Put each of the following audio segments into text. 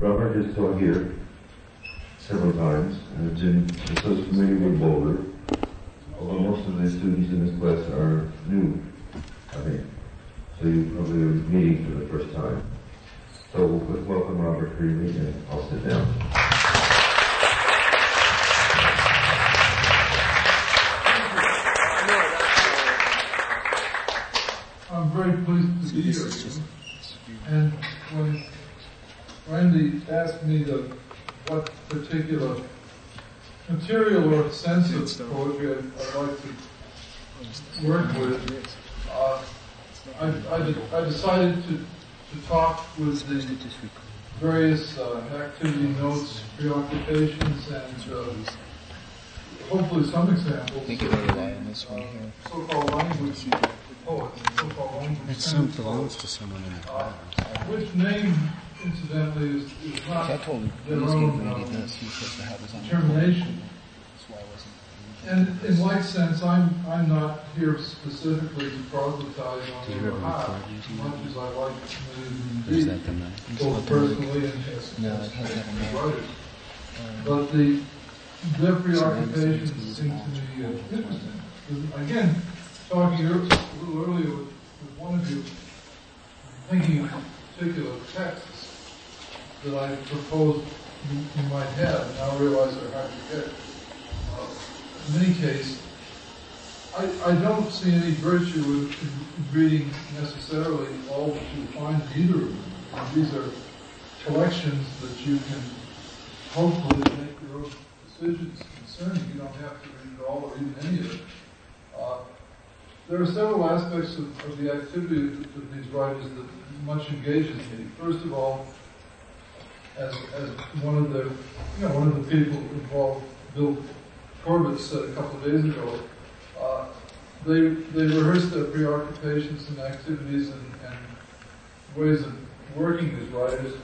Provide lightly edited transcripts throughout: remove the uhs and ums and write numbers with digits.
Robert has taught here several times, and Jim is so familiar with Boulder, although most of the students in this class are new, I think. So you probably are meeting for the first time. So let's welcome Robert Freely, and I'll sit down. I'm very pleased to be here. And when Randy asked me what particular material or sense of poetry I'd like to work with, I decided to talk with the various activity notes, preoccupations, and hopefully some examples of so-called language poets, so-called language sense belongs to someone in the class. Which name, incidentally, is not their own determination. And in like sense, I'm not here specifically to proselytize on their behalf, as much as I like to be, both personally and as writers. But their preoccupations seem to me interesting. Again, talking a little earlier with one of you, thinking of particular texts that I proposed you might have, and now realize they're hard to get. In any case, I don't see any virtue in reading necessarily all that you find in either of them. These are collections that you can hopefully make your own decisions concerning. You don't have to read it all or even any of it. There are several aspects of the activity of these writers that much engages me. First of all, as one of the people involved, Bill Corbett, said a couple of days ago, they rehearse their preoccupations and activities and ways of working as writers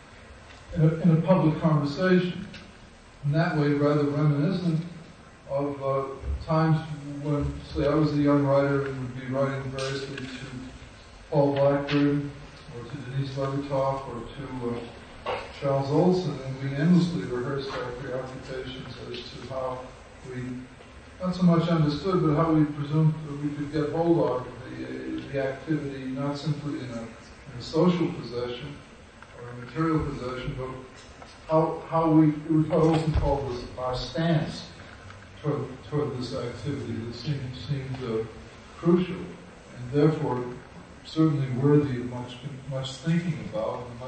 in a public conversation. In that way, rather reminiscent of times when, say, I was a young writer and would be writing variously to Paul Blackburn, or to Denise Levertov, or to Charles Olson, and we endlessly rehearsed our preoccupations as to how we not so much understood, but how we presumed that we could get hold of the activity, not simply in a social possession or a material possession, but how we, it was what Olson called this, our stance toward this activity that seemed crucial, and therefore certainly worthy of much thinking about and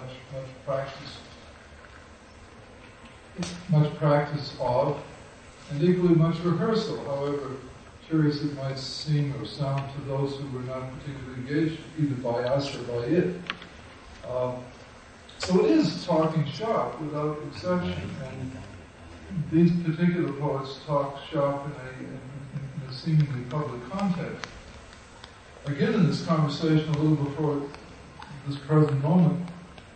much practice of, and equally much rehearsal, however curious it might seem or sound to those who were not particularly engaged, either by us or by it. So it is talking shop without exception, and these particular poets talk shop in a seemingly public context. Again, in this conversation, a little before this present moment,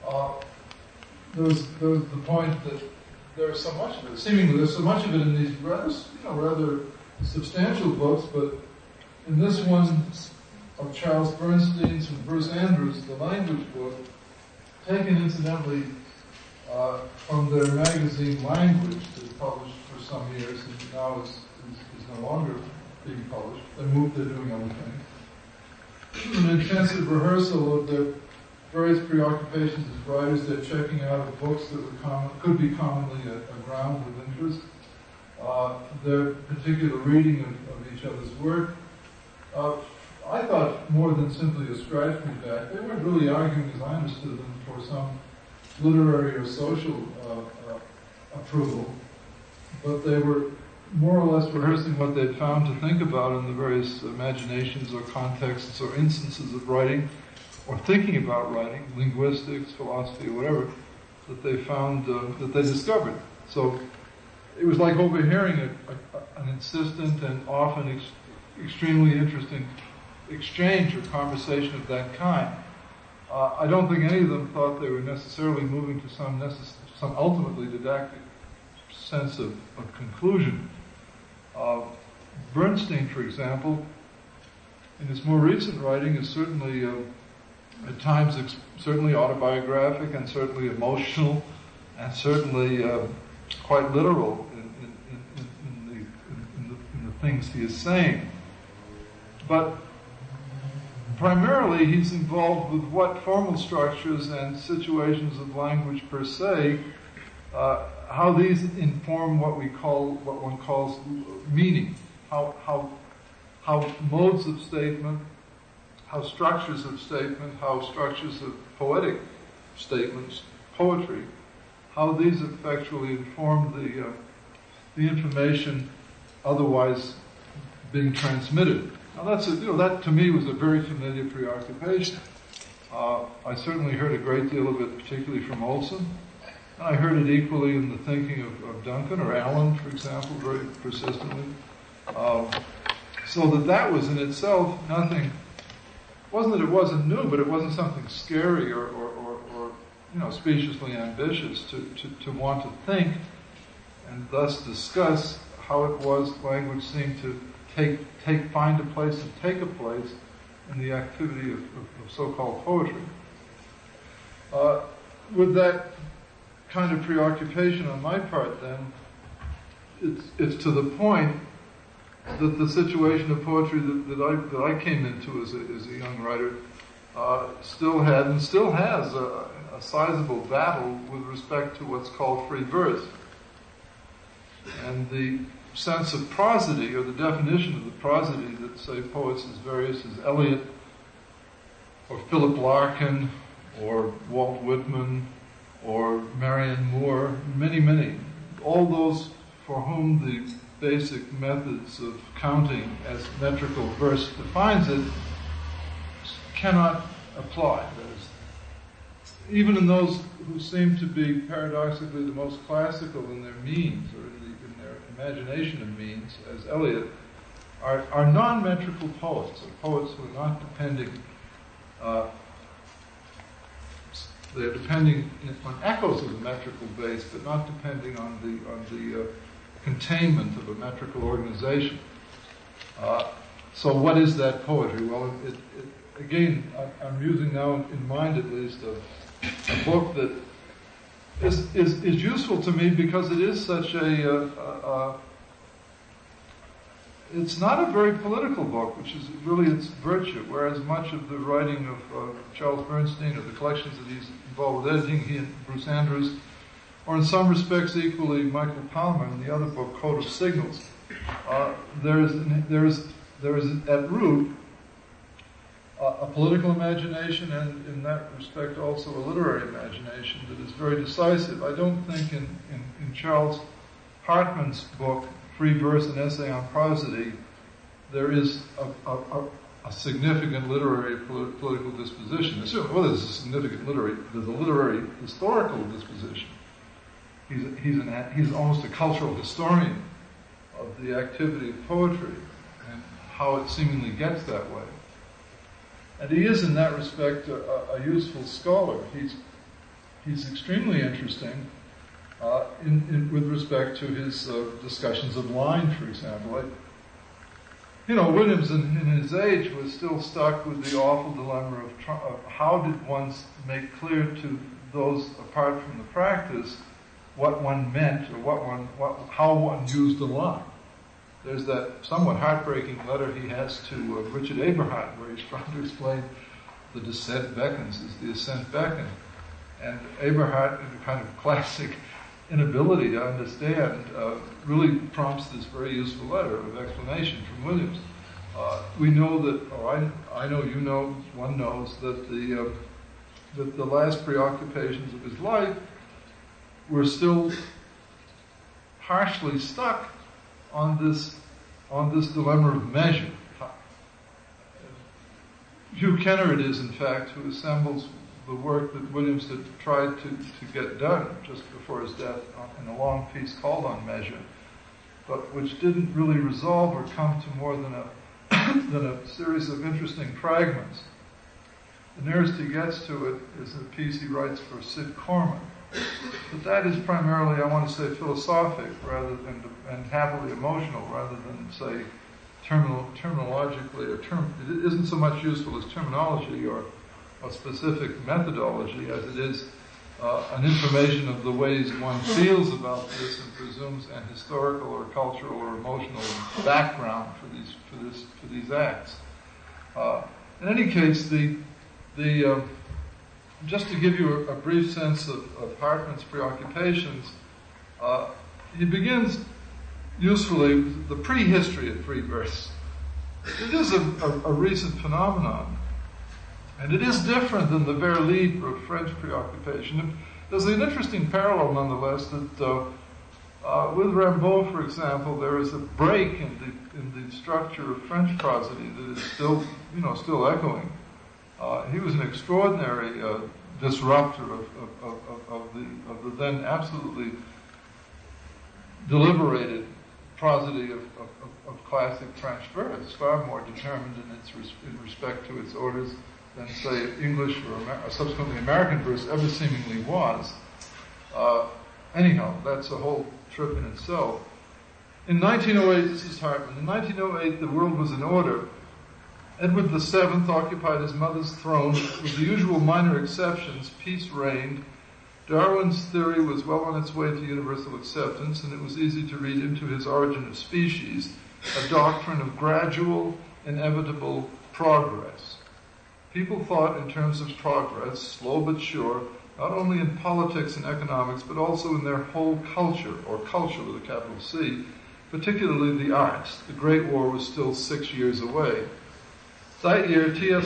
there was the point that there's so much of it. Seemingly, there's so much of it in these rather substantial books, but in this one of Charles Bernstein's and Bruce Andrews, the language book, taken incidentally from their magazine Language, that published for some years and now is no longer being published. They're doing other things. This is an intensive rehearsal of their various preoccupations as writers. They're checking out books that could be commonly a ground of interest. Their particular reading of each other's work. I thought more than simply a scratch me back. They weren't really arguing, as I understood them, for some literary or social approval, but they were more or less rehearsing what they'd found to think about in the various imaginations or contexts or instances of writing, or thinking about writing, linguistics, philosophy, or whatever, that they found, that they discovered. So it was like overhearing an insistent and often extremely interesting exchange or conversation of that kind. I don't think any of them thought they were necessarily moving to some ultimately didactic sense of conclusion. Bernstein, for example, in his more recent writing is certainly at times certainly autobiographic and certainly emotional and certainly quite literal in the things he is saying. But primarily he's involved with what formal structures and situations of language per se, how these inform what one calls meaning, how modes of statement, how structures of statement, how structures of poetic statements, poetry, how these effectually inform the information otherwise being transmitted. Now that to me was a very familiar preoccupation. I certainly heard a great deal of it, particularly from Olson. I heard it equally in the thinking of Duncan or Allen, for example, very persistently. So that was in itself nothing. Wasn't that it wasn't new, but it wasn't something scary or speciously ambitious to want to think and thus discuss how it was language seemed to find a place and take a place in the activity of so-called poetry. With that kind of preoccupation on my part, then, it's to the point that the situation of poetry that I came into as a young writer still had and still has a sizable battle with respect to what's called free verse. And the sense of prosody, or the definition of the prosody that, say, poets as various as Eliot, or Philip Larkin, or Walt Whitman, or Marianne Moore, many, all those for whom the basic methods of counting as metrical verse defines it cannot apply. That is, even in those who seem to be paradoxically the most classical in their means, or in their imagination of means, as Eliot, are non-metrical poets, or poets who are not depending. They're depending on echoes of the metrical base, but not depending on the containment of a metrical organization. So what is that poetry? Well, again, I'm using now in mind at least a book that is useful to me because it is such it's not a very political book, which is really its virtue, whereas much of the writing of Charles Bernstein, or the collections that he's involved with editing, he and Bruce Andrews, or in some respects equally Michael Palmer in the other book, Code of Signals, there is at root a political imagination, and in that respect also a literary imagination that is very decisive. I don't think in Charles Hartman's book, Free Verse, an Essay on Prosody, there is a significant literary political disposition. Well, there's a literary historical disposition. He's almost a cultural historian of the activity of poetry and how it seemingly gets that way. And he is, in that respect, a useful scholar. He's extremely interesting with respect to his discussions of line, for example. Williams in his age was still stuck with the awful dilemma of how did one make clear to those apart from the practice what one meant, or how one used a line. There's that somewhat heartbreaking letter he has to Richard Eberhard, where he's trying to explain the descent beckons as the ascent beckon. And Eberhard, in a kind of classic inability to understand, really prompts this very useful letter of explanation from Williams. We know that, or I know you know, one knows that the last preoccupations of his life were still harshly stuck on this dilemma of measure. Hugh Kenner it is, in fact, who assembles the work that Williams had tried to get done just before his death in a long piece called On Measure, but which didn't really resolve or come to more than a series of interesting fragments. The nearest he gets to it is a piece he writes for Sid Corman. But that is primarily, I want to say, philosophic rather than and happily emotional, rather than say terminologically it isn't so much useful as terminology or a specific methodology as it is an information of the ways one feels about this and presumes an historical or cultural or emotional background for these acts. In any case, just to give you a brief sense of Hartman's preoccupations, he begins usefully with the prehistory of free verse. It is a recent phenomenon, and it is different than the vers libre of French preoccupation. There's an interesting parallel, nonetheless, that with Rimbaud, for example, there is a break in the structure of French prosody that is still echoing. He was an extraordinary disruptor of the then absolutely deliberated prosody of classic French verse, far more determined in respect to its orders than, say, English or subsequently American verse ever seemingly was. Anyhow, that's a whole trip in itself. In 1908, this is Hartman, in 1908 the world was in order. Edward VII occupied his mother's throne. With the usual minor exceptions, peace reigned. Darwin's theory was well on its way to universal acceptance, and it was easy to read into his Origin of Species a doctrine of gradual, inevitable progress. People thought in terms of progress, slow but sure, not only in politics and economics, but also in their whole culture, or culture with a capital C, particularly the arts. The Great War was still 6 years away. That year, T.S.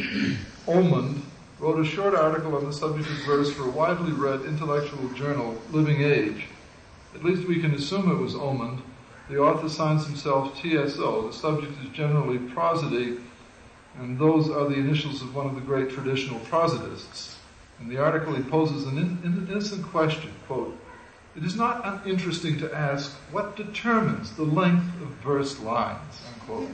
Omond wrote a short article on the subject of verse for a widely read intellectual journal, Living Age. At least we can assume it was Omond. The author signs himself TSO. The subject is generally prosody, and those are the initials of one of the great traditional prosodists. In the article, he poses an innocent question, quote, "It is not uninteresting to ask what determines the length of verse lines," unquote.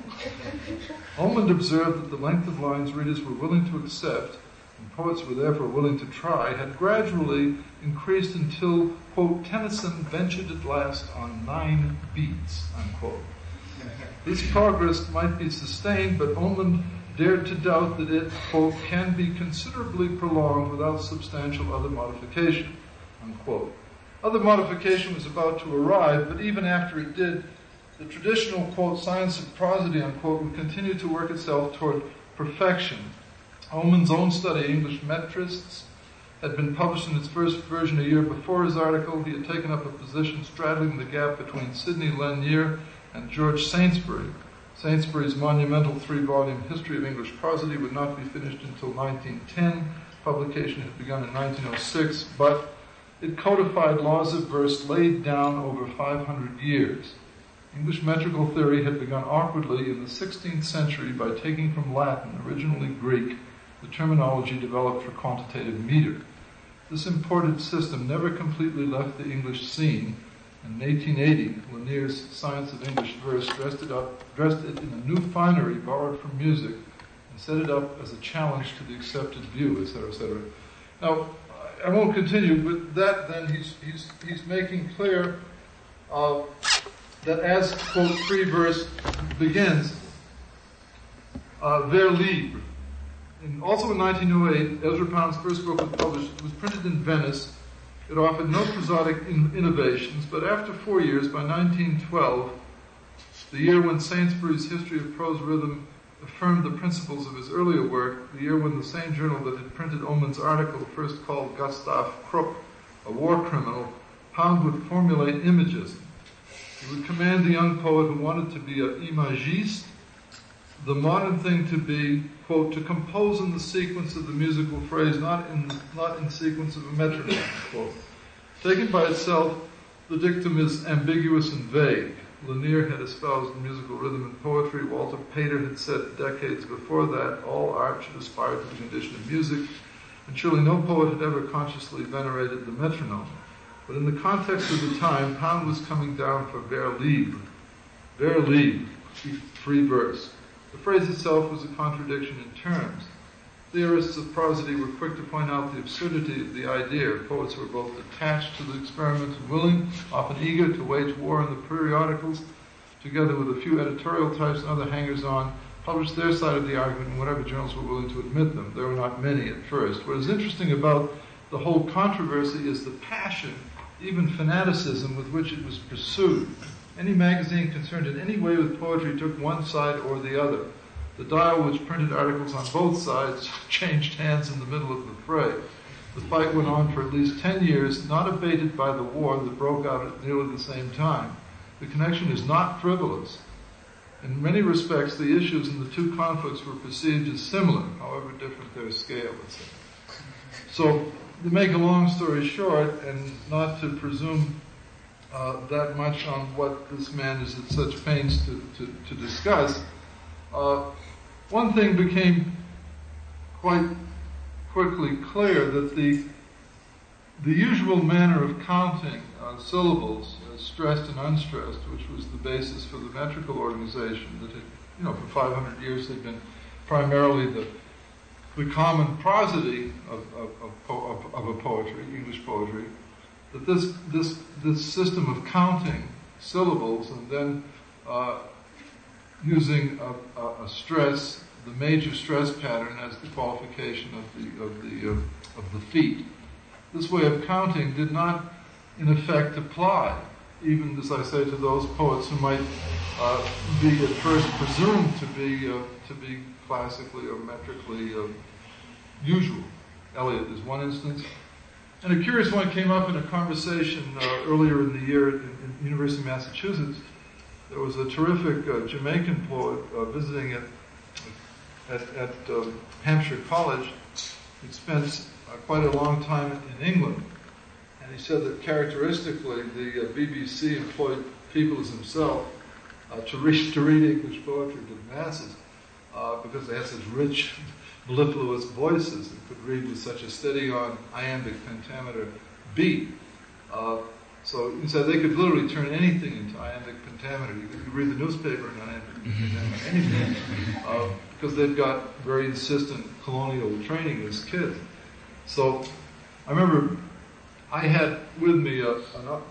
Omond observed that the length of lines readers were willing to accept, and poets were therefore willing to try, had gradually increased until, quote, "Tennyson ventured at last on 9 beats," unquote. This progress might be sustained, but Omond dared to doubt that it, quote, "can be considerably prolonged without substantial other modification," unquote. Other modification was about to arrive, but even after it did, the traditional, quote, "science of prosody," unquote, would continue to work itself toward perfection. Omond's own study, English Metrists, had been published in its first version a year before his article. He had taken up a position straddling the gap between Sidney Lanier and George Saintsbury. Saintsbury's monumental 3-volume History of English Prosody would not be finished until 1910. Publication had begun in 1906, but it codified laws of verse laid down over 500 years. English metrical theory had begun awkwardly in the 16th century by taking from Latin, originally Greek, the terminology developed for quantitative meter. This imported system never completely left the English scene. In 1880, Lanier's Science of English Verse dressed it in a new finery borrowed from music and set it up as a challenge to the accepted view, etc., etc. Now, I won't continue, but that then he's making clear that as, quote, free verse begins, vers libre. And also in 1908, Ezra Pound's first book was published. It was printed in Venice. It offered no prosodic innovations, but after 4 years, by 1912, the year when Saintsbury's History of Prose Rhythm affirmed the principles of his earlier work, the year when the same journal that had printed Omond's article first called Gustave Krupp a war criminal, Pound would formulate imagism. He would command the young poet who wanted to be an imagiste, the modern thing to be, quote, "to compose in the sequence of the musical phrase, not in sequence of a metronome," quote. Taken by itself, the dictum is ambiguous and vague. Lanier had espoused musical rhythm in poetry. Walter Pater had said decades before that all art should aspire to the condition of music, and surely no poet had ever consciously venerated the metronome. But in the context of the time, Pound was coming down for vers libre, free verse. The phrase itself was a contradiction in terms. Theorists of prosody were quick to point out the absurdity of the idea. Poets were both attached to the experiment and willing, often eager, to wage war on the periodicals, together with a few editorial types and other hangers-on, published their side of the argument in whatever journals were willing to admit them. There were not many at first. What is interesting about the whole controversy is the passion, even fanaticism, with which it was pursued. Any magazine concerned in any way with poetry took one side or the other. The Dial, which printed articles on both sides, changed hands in the middle of the fray. The fight went on for at least 10 years, not abated by the war that broke out at nearly the same time. The connection is not frivolous. In many respects, the issues in the two conflicts were perceived as similar, however different their scale, etc. So, to make a long story short, and not to presume that much on what this man is at such pains to discuss, one thing became quite quickly clear, that the usual manner of counting syllables, stressed and unstressed, which was the basis for the metrical organization that had, for 500 years had been primarily the common prosody of a poetry, English poetry, that this system of counting syllables and then using a stress, the major stress pattern, as the qualification of the feet. This way of counting did not, in effect, apply, even as I say, to those poets who might be at first presumed to be classically or metrically usual. Eliot is one instance. And a curious one came up in a conversation earlier in the year in University of Massachusetts. There was a terrific Jamaican poet visiting at Hampshire College. He'd spent quite a long time in England. And he said that characteristically the BBC employed people as himself to read English poetry to the masses because they had such rich, mellifluous voices and could read with such a steady-on iambic pentameter beat. So he said they could literally turn anything into iambic pentameter. You could read the newspaper in iambic pentameter, anything, because they've got very insistent colonial training as kids. So I remember I had with me the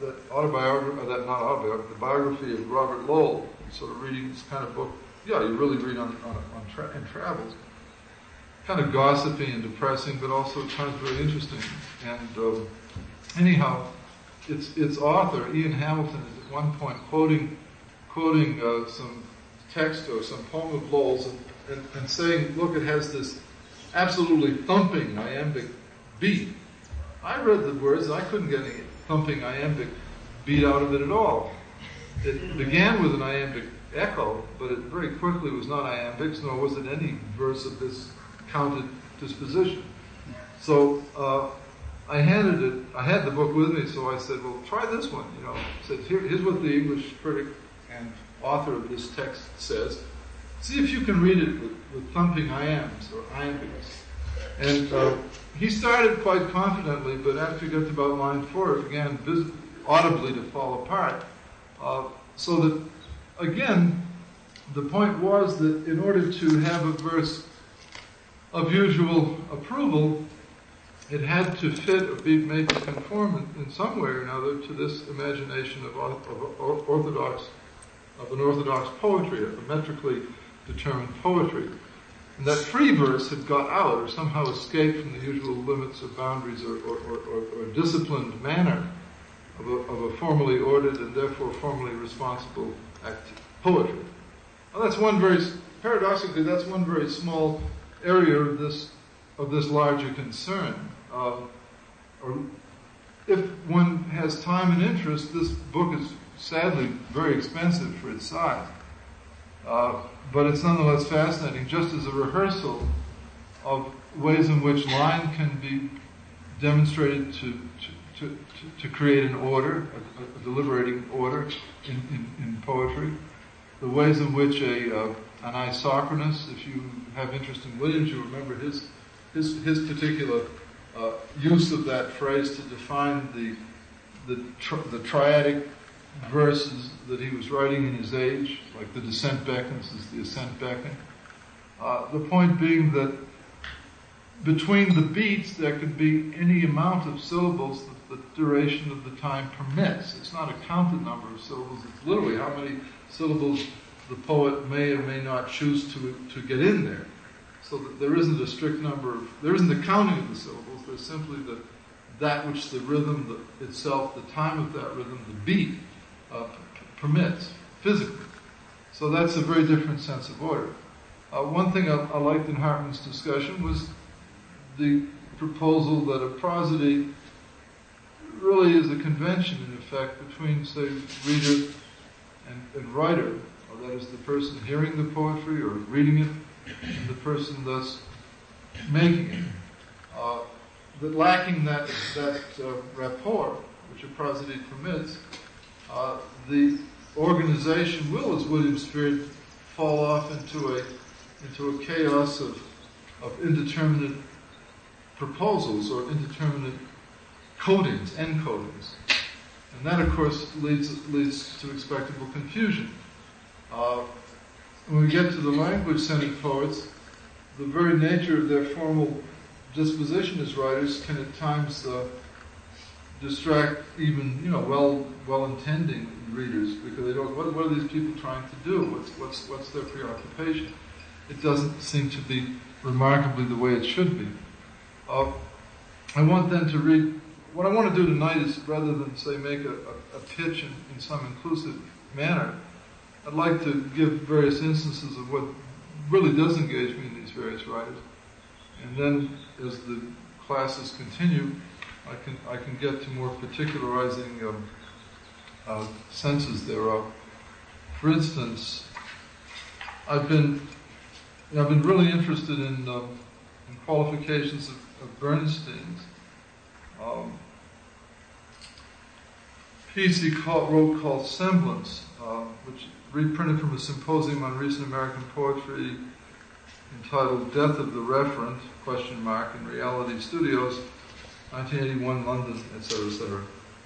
biography of Robert Lowell, sort of reading this kind of book. Yeah, you really read in travels. Kind of gossipy and depressing, but also at times very interesting. And anyhow, its author, Ian Hamilton, is at one point quoting some text or some poem of Lowell's and saying, look, it has this absolutely thumping iambic beat. I read the words and I couldn't get any thumping iambic beat out of it at all. It began with an iambic echo, but it very quickly was not iambic, nor was it any verse of this counted disposition. So I had the book with me, so I said, well, try this one. I said, here's what the English critic and author of this text says. See if you can read it with thumping iambs or iambics. And he started quite confidently, but after he got to about line 4, it began audibly to fall apart. So that, again, the point was that in order to have a verse of usual approval, it had to fit or be made to conform in some way or another to this imagination of an orthodox poetry, of a metrically determined poetry. And that free verse had got out or somehow escaped from the usual limits or boundaries or disciplined manner of a formally ordered and therefore formally responsible poetry. Well, paradoxically, that's one very small area of this larger concern. Or if one has time and interest, this book is sadly very expensive for its size. But it's nonetheless fascinating, just as a rehearsal of ways in which line can be demonstrated to create an order, a deliberating order in poetry. The ways in which an isochronous, if you have interest in Williams, you remember his particular use of that phrase to define the triadic verses that he was writing in his age, like the descent beckons is the ascent beckon. The point being that between the beats there could be any amount of syllables that the duration of the time permits. It's not a counted number of syllables, it's literally how many syllables the poet may or may not choose to get in there. So that there isn't a strict number there isn't the counting of the syllables, there's simply that which the rhythm itself, the time of that rhythm, the beat, permits, physically. So that's a very different sense of order. One thing I liked in Hartman's discussion was the proposal that a prosody really is a convention, in effect, between, say, reader and writer, or that is the person hearing the poetry or reading it, and the person thus making it. But lacking that rapport, which a prosody permits, the organization will, as William Spear, fall off into a chaos of indeterminate proposals or indeterminate codings, encodings. And that, of course, leads to expectable confusion. When we get to the language-centered poets, the very nature of their formal disposition as writers can at times distract even, well-intending readers, because they don't. What are these people trying to do? What's their preoccupation? It doesn't seem to be remarkably the way it should be. I want then to read. What I want to do tonight is, rather than say make a pitch in some inclusive manner, I'd like to give various instances of what really does engage me in these various writers, and then as the classes continue, I can get to more particularizing senses thereof. For instance, I've been really interested in qualifications of Bernstein's. Piece he wrote called Semblance, which reprinted from a symposium on recent American poetry entitled Death of the Referent, ? In Reality Studios, 1981, London, etc., etc.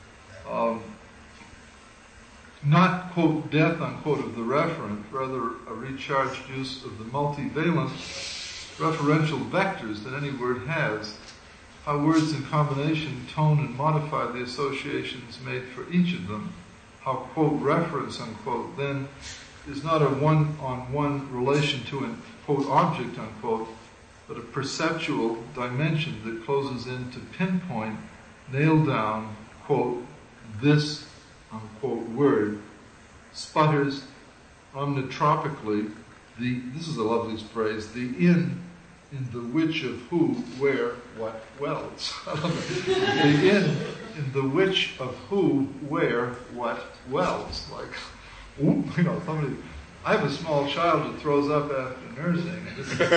Not, quote, death, unquote, of the referent, rather a recharged use of the multivalent referential vectors that any word has, how words in combination tone and modify the associations made for each of them, how, quote, reference, unquote, then is not a one-on-one relation to an, quote, object, unquote, but a perceptual dimension that closes in to pinpoint, nail down, quote, this, unquote, word, sputters omnitropically this is a lovely phrase, the in the which of who, where, what, wells. I love it. The in the which of who, where, what, wells. Like, somebody, I have a small child that throws up after nursing.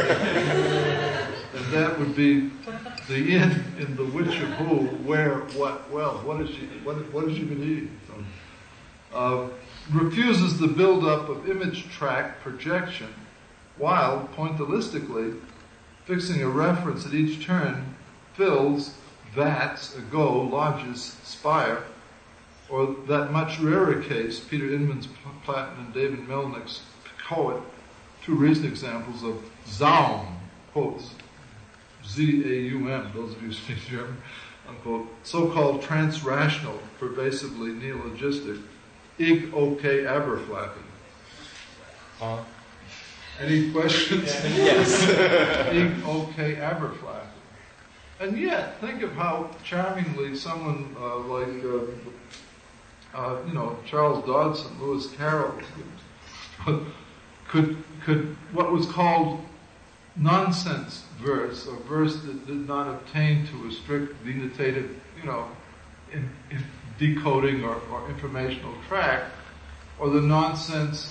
And that would be the in the which of who, where, what, wells. What has she been eating? So, refuses the build-up of image track projection, while, pointillistically, fixing a reference at each turn fills vats, ago, lodges, spire, or that much rarer case, Peter Inman's Platten and David Melnick's Poet, two recent examples of Zaum, quotes, Z-A-U-M, those of you who speak German, unquote, so-called transrational, pervasively neologistic, ig okay aberflapping. Any questions? Yes. Ig okay aberflapping. And yet, think of how charmingly someone Charles Dodson, Lewis Carroll, could what was called nonsense verse, or verse that did not obtain to a strict denotative, in decoding or informational track, or the nonsense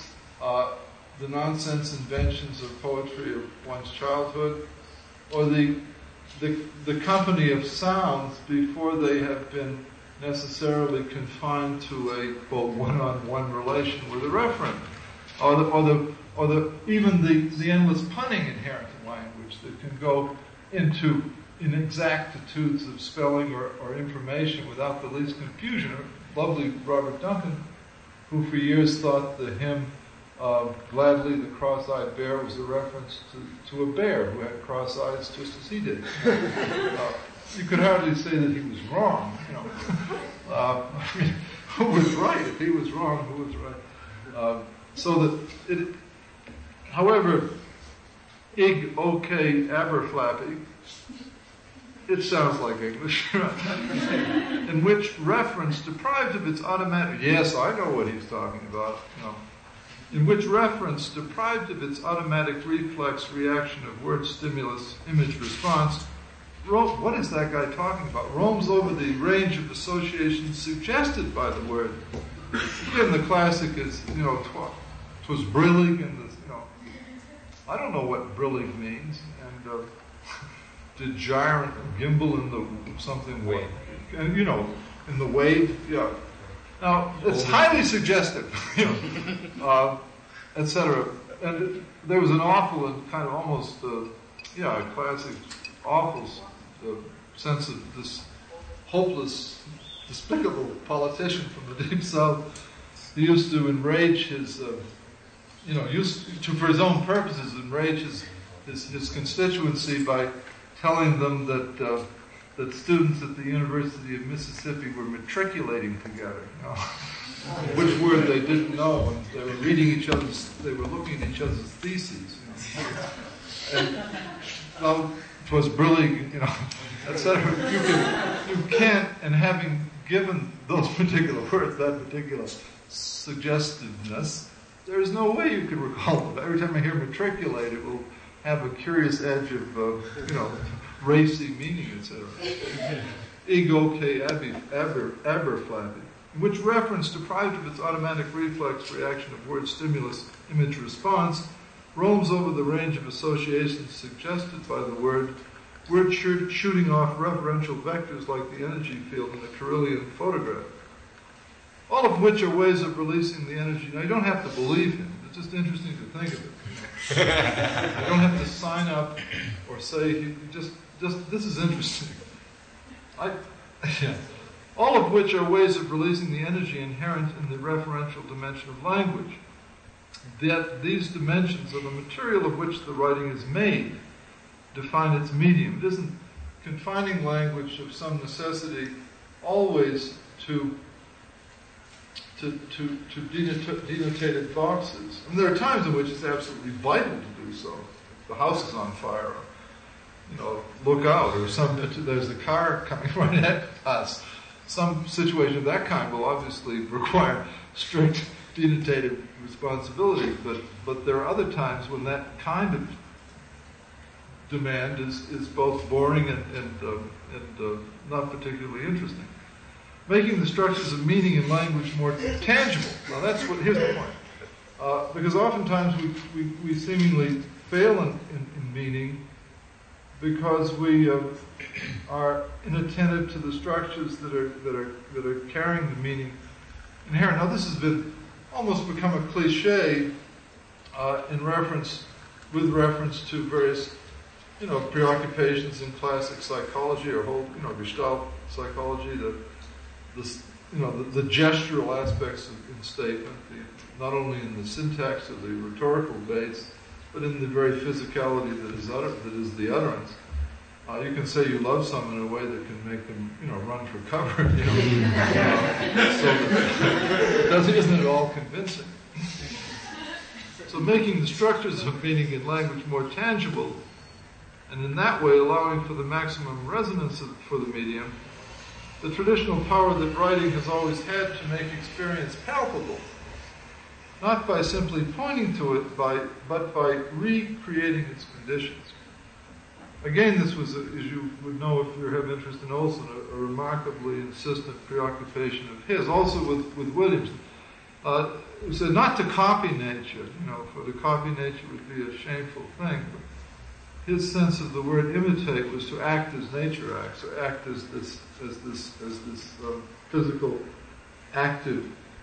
inventions of poetry of one's childhood, or the company of sounds before they have been necessarily confined to a, quote, one-on-one relation with a referent, or even the endless punning inherent in language that can go into inexactitudes of spelling or information without the least confusion. Lovely Robert Duncan, who for years thought the hymn Gladly the Cross-Eyed Bear was a reference to a bear who had cross eyes just as he did. You could hardly say that he was wrong, who was right? If he was wrong, who was right? However, ig okay aberflappy It sounds like English. In which reference, deprived of its automatic... Yes, I know what he's talking about. No. In which reference, deprived of its automatic reflex reaction of word stimulus, image response, what is that guy talking about? Roams over the range of associations suggested by the word. Again, the classic is, "'twas brillig," and I don't know what brillig means, and did gyre gimbal in the something wave, and in the wave, yeah. Now it's highly suggestive, etc. And there was an awful and kind of almost, a classic awful sense of this hopeless, despicable politician from the Deep South. He used to enrage his, for his own purposes, enrage his constituency by telling them that students at the University of Mississippi were matriculating together. Which word they didn't know, and they were looking at each other's theses. And it was brillig, etc. You can't, and having given those particular words that particular suggestiveness, there is no way you can recall them. Every time I hear matriculate, it will have a curious edge of, racy meaning, etc. Ego que aberflappy, in which reference, deprived of its automatic reflex reaction of word stimulus, image response, roams over the range of associations suggested by the word shooting off referential vectors like the energy field in the Carillion photograph. All of which are ways of releasing the energy. Now, you don't have to believe him. It's just interesting to think of it. You don't have to sign up or say, just this is interesting. All of which are ways of releasing the energy inherent in the referential dimension of language. That these dimensions are the material of which the writing is made, define its medium. It isn't confining language of some necessity always to denotated boxes. And there are times in which it's absolutely vital to do so. If the house is on fire, look out, or there's a car coming right at us. Some situation of that kind will obviously require strict denotated responsibility, but there are other times when that kind of demand is both boring and not particularly interesting. Making the structures of meaning in language more tangible. Now here's the point. Because oftentimes we seemingly fail in meaning because we are inattentive to the structures that are carrying the meaning inherent. Now this has almost become a cliche with reference to various preoccupations in classic psychology or whole Gestalt psychology, the gestural aspects in statement, not only in the syntax of the rhetorical base, but in the very physicality that is the utterance. You can say you love someone in a way that can make them, run for cover. So isn't it all convincing? So making the structures of meaning in language more tangible, and in that way allowing for the maximum resonance for the medium, the traditional power that writing has always had to make experience palpable, not by simply pointing to it, but by recreating its conditions. Again, this was, as you would know if you have interest in Olson, a remarkably insistent preoccupation of his, also with Williams. It said not to copy nature, for to copy nature would be a shameful thing. But his sense of the word imitate was to act as nature acts, or act as this physical, active,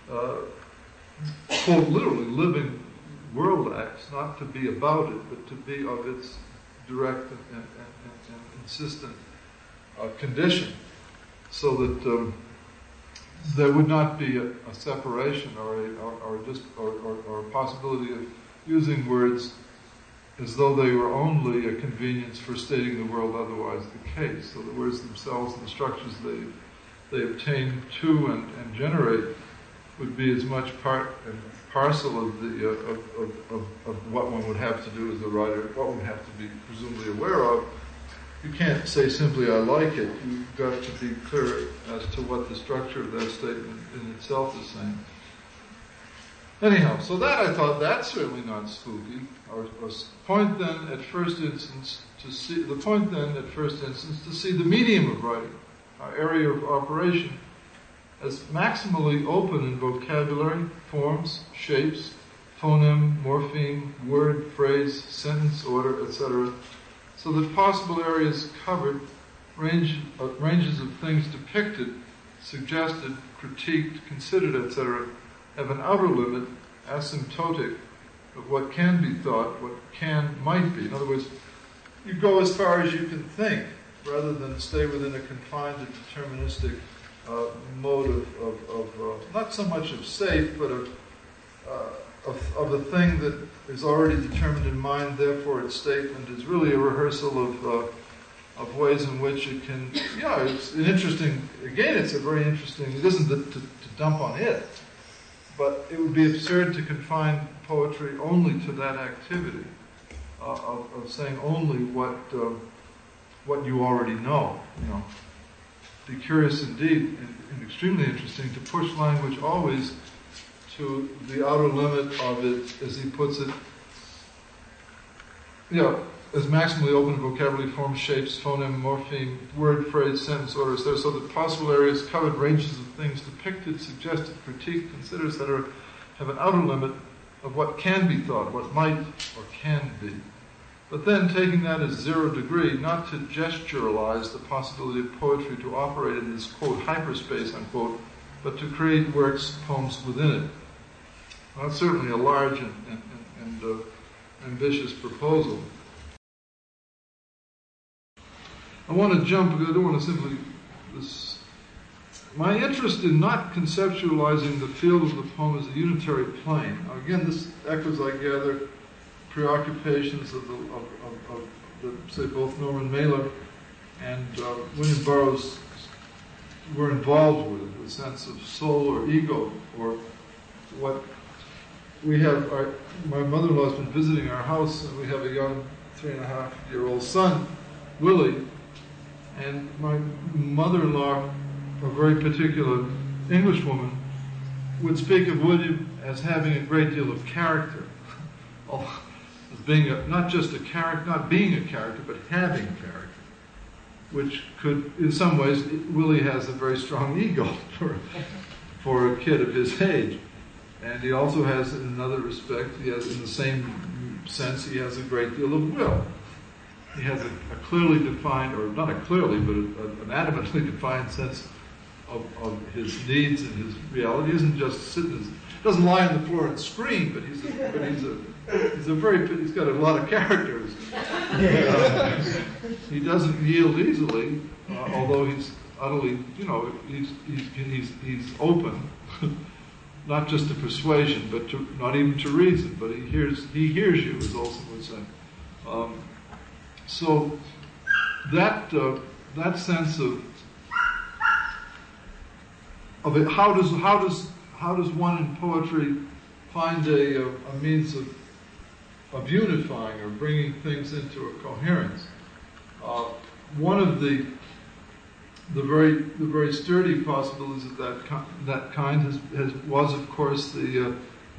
quote, literally living world acts, not to be about it, but to be of its direct and insistent condition, so that there would not be a separation or a possibility of using words as though they were only a convenience for stating the world otherwise the case. So the words themselves and the structures they obtain to and generate would be as much part and parcel of the of what one would have to do as a writer, what one would have to be presumably aware of you can't say simply, I like it. You've got to be clear as to what the structure of that statement in itself is saying. Anyhow, so that I thought, that's certainly not spooky. Our point then at first instance to see the medium of writing, our area of operation, as maximally open in vocabulary, forms, shapes, phoneme, morpheme, word, phrase, sentence order, etc., so that possible areas covered, ranges of things depicted, suggested, critiqued, considered, etc., have an outer limit, asymptotic, of what can be thought, what might be. In other words, you go as far as you can think, rather than stay within a confined and deterministic mode of not so much of safe, but of a thing that is already determined in mind. Therefore, its statement is really a rehearsal of ways in which it can. Yeah, it's an interesting. Again, it's a very interesting. It isn't to dump on it, but it would be absurd to confine poetry only to that activity of saying only what you already know. You know, be curious indeed, and extremely interesting to push language always to the outer limit of it, as he puts it. Yeah, as maximally open vocabulary, forms, shapes, phoneme, morpheme, word, phrase, sentence orders there, so that possible areas, covered ranges of things depicted, suggested, critiqued, considered, etc., have an outer limit of what can be thought, what might or can be. But then taking that as 0 degree, not to gesturalize the possibility of poetry to operate in this, quote, hyperspace, unquote, but to create works, poems within it. Well, that's certainly a large and ambitious proposal. I want to jump, because I don't want to simply... My interest in not conceptualizing the field of the poem as a unitary plane. Now, again, this echoes, I gather, preoccupations of say, both Norman Mailer and William Burroughs were involved with, the sense of soul or ego, or what we have. My mother-in-law's been visiting our house, and we have a young 3.5-year-old son, Willie, and my mother-in-law, a very particular Englishwoman, would speak of William as having a great deal of character, as being not just a character, not being a character, but having character, which could, in some ways, Willie has a very strong ego for a kid of his age. And he also has, in another respect, he has, in the same sense, he has a great deal of will. He has a clearly defined, or not a clearly, but an adamantly defined sense of his needs and his reality. He isn't just sitting, doesn't lie on the floor and scream, but he's got a lot of characters. He doesn't yield easily, although he's utterly, he's open. Not just to persuasion, but not even to reason, but he hears you, as Olson would say. So that sense of it, how does one in poetry find a means of unifying or bringing things into a coherence? One of the very sturdy possibilities of that kind was of course the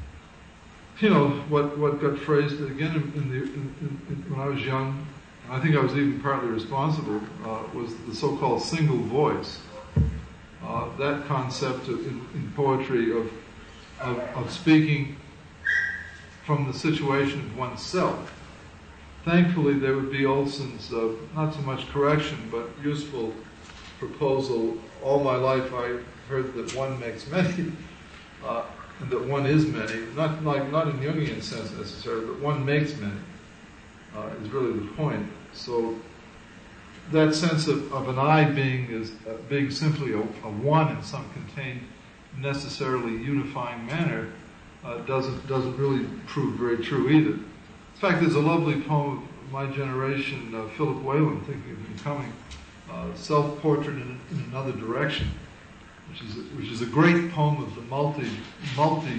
what got phrased again when I was young. I think I was even partly responsible. Was the so-called single voice. That concept in poetry of speaking from the situation of oneself. Thankfully, there would be Olson's not so much correction but useful proposal. All my life I heard that one makes many, and that one is many. Not in Jungian sense necessarily, but one makes many is really the point. So that sense of an I being simply a one in some contained, necessarily unifying manner doesn't really prove very true either. In fact, there's a lovely poem of my generation, Philip Whalen, thinking of him coming. Self-Portrait in Another Direction, which is a great poem of the multivalent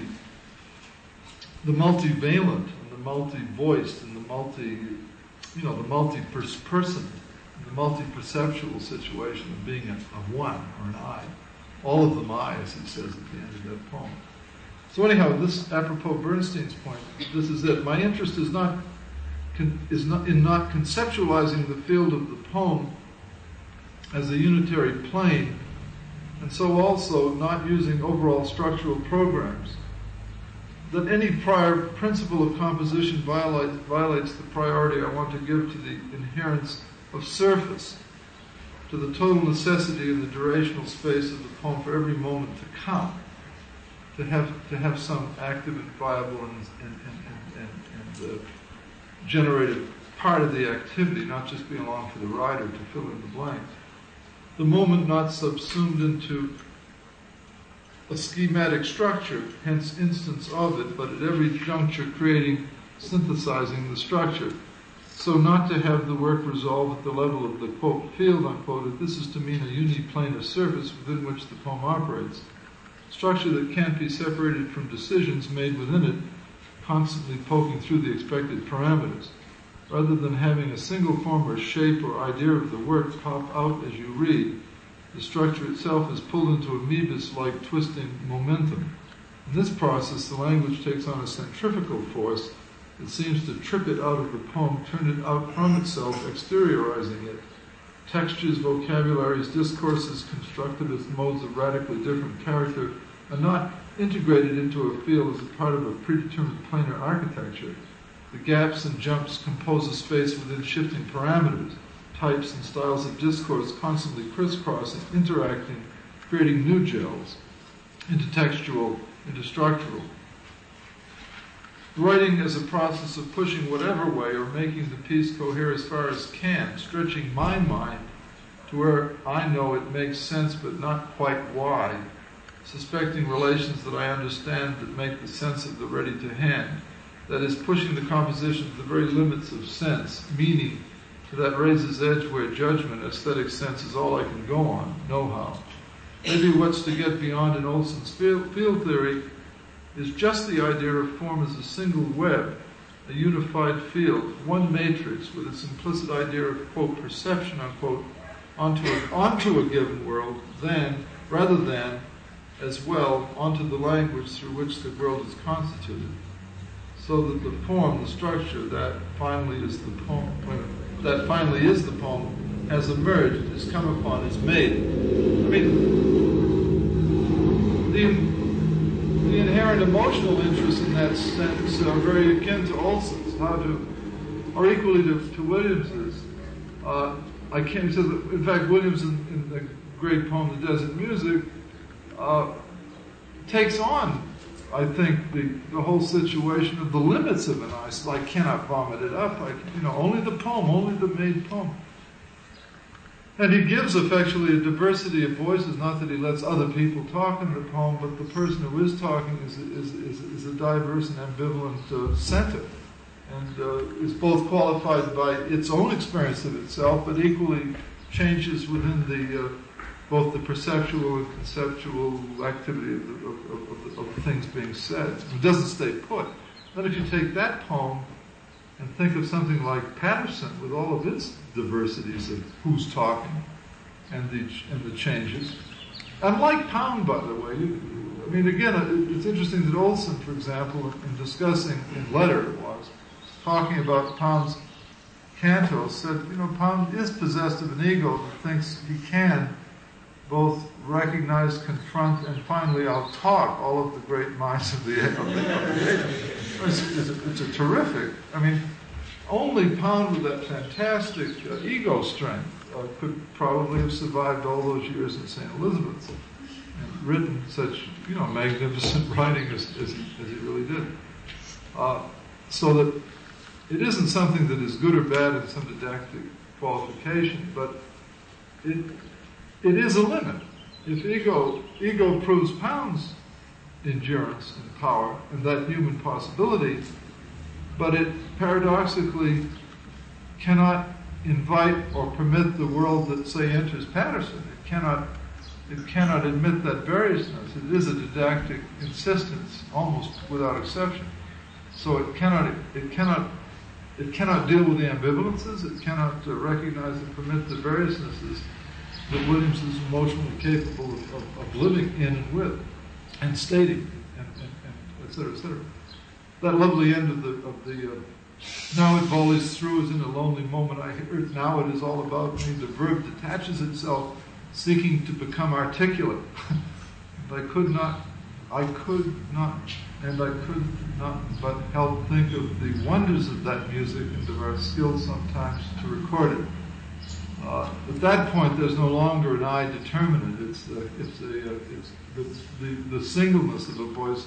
and the multi-voiced and the multi-person the multi-perceptual situation of being a one or an I. All of them I, as he says at the end of that poem. So anyhow, this, apropos Bernstein's point, this is it. My interest is not in not conceptualizing the field of the poem as a unitary plane, and so also not using overall structural programs. That any prior principle of composition violates the priority I want to give to the inherence of surface, to the total necessity in the durational space of the poem for every moment to count, to have some active and viable and generated part of the activity, not just be along for the ride or to fill in the blanks. The moment not subsumed into a schematic structure, hence instance of it, but at every juncture synthesizing the structure. So not to have the work resolve at the level of the, quote, field, unquote, this is to mean a uniplanar surface within which the poem operates. Structure that can't be separated from decisions made within it, constantly poking through the expected parameters. Rather than having a single form or shape or idea of the work pop out as you read, the structure itself is pulled into amoebas-like twisting momentum. In this process, the language takes on a centrifugal force that seems to trip it out of the poem, turn it out from itself, exteriorizing it. Textures, vocabularies, discourses, constructivist modes of radically different character are not integrated into a field as a part of a predetermined planar architecture. The gaps and jumps compose a space within shifting parameters, types and styles of discourse constantly crisscrossing, interacting, creating new gels, intertextual, interstructural. Writing as a process of pushing whatever way or making the piece cohere as far as can, stretching my mind to where I know it makes sense but not quite why, suspecting relations that I understand that make the sense of the ready to hand, that is, pushing the composition to the very limits of sense, meaning, to that razor's edge where judgment, aesthetic sense is all I can go on, know-how. Maybe what's to get beyond in Olson's field theory is just the idea of form as a single web, a unified field, one matrix with its implicit idea of, quote, perception, unquote, onto a given world, then, rather than, as well, onto the language through which the world is constituted. So that the form, the structure, that finally is the poem, has emerged, is come upon, is made. I mean, the inherent emotional interests in that sense are very akin to Olson's, or equally to Williams's. In fact, Williams in the great poem, The Desert Music, takes on, I think, the whole situation of the limits of an I. So I cannot vomit it up. Only the poem, only the made poem. And he gives effectually a diversity of voices, not that he lets other people talk in the poem, but the person who is talking is a diverse and ambivalent center, and is both qualified by its own experience of itself, but equally changes within both the perceptual and conceptual activity of the things being said. It doesn't stay put. Then if you take that poem and think of something like Patterson with all of its diversities of who's talking and the changes. And like Pound, by the way, again, it's interesting that Olson, for example, in discussing, in letter it was, talking about Pound's canto, said, Pound is possessed of an ego that thinks he can both recognize, confront, and finally out-talk all of the great minds of the age. It's a terrific, only Pound with that fantastic ego strength could probably have survived all those years in St. Elizabeth's and written such, magnificent writing as he really did. So that it isn't something that is good or bad in some didactic qualification, but it is a limit. If ego proves Pound's endurance and power and that human possibility, but it paradoxically cannot invite or permit the world that, say, enters Patterson. It cannot admit that variousness. It is a didactic insistence, almost without exception. So it cannot It cannot deal with the ambivalences. It cannot recognize and permit the variousnesses that Williams is emotionally capable of living in and with, and stating, and et cetera, et cetera. That lovely end of the now it volleys through as in a lonely moment I heard, now it is all about me. The verb detaches itself, seeking to become articulate. And I could not but help think of the wonders of that music and of our skill sometimes to record it. At that point, there's no longer an I determinate. It's the singleness of a voice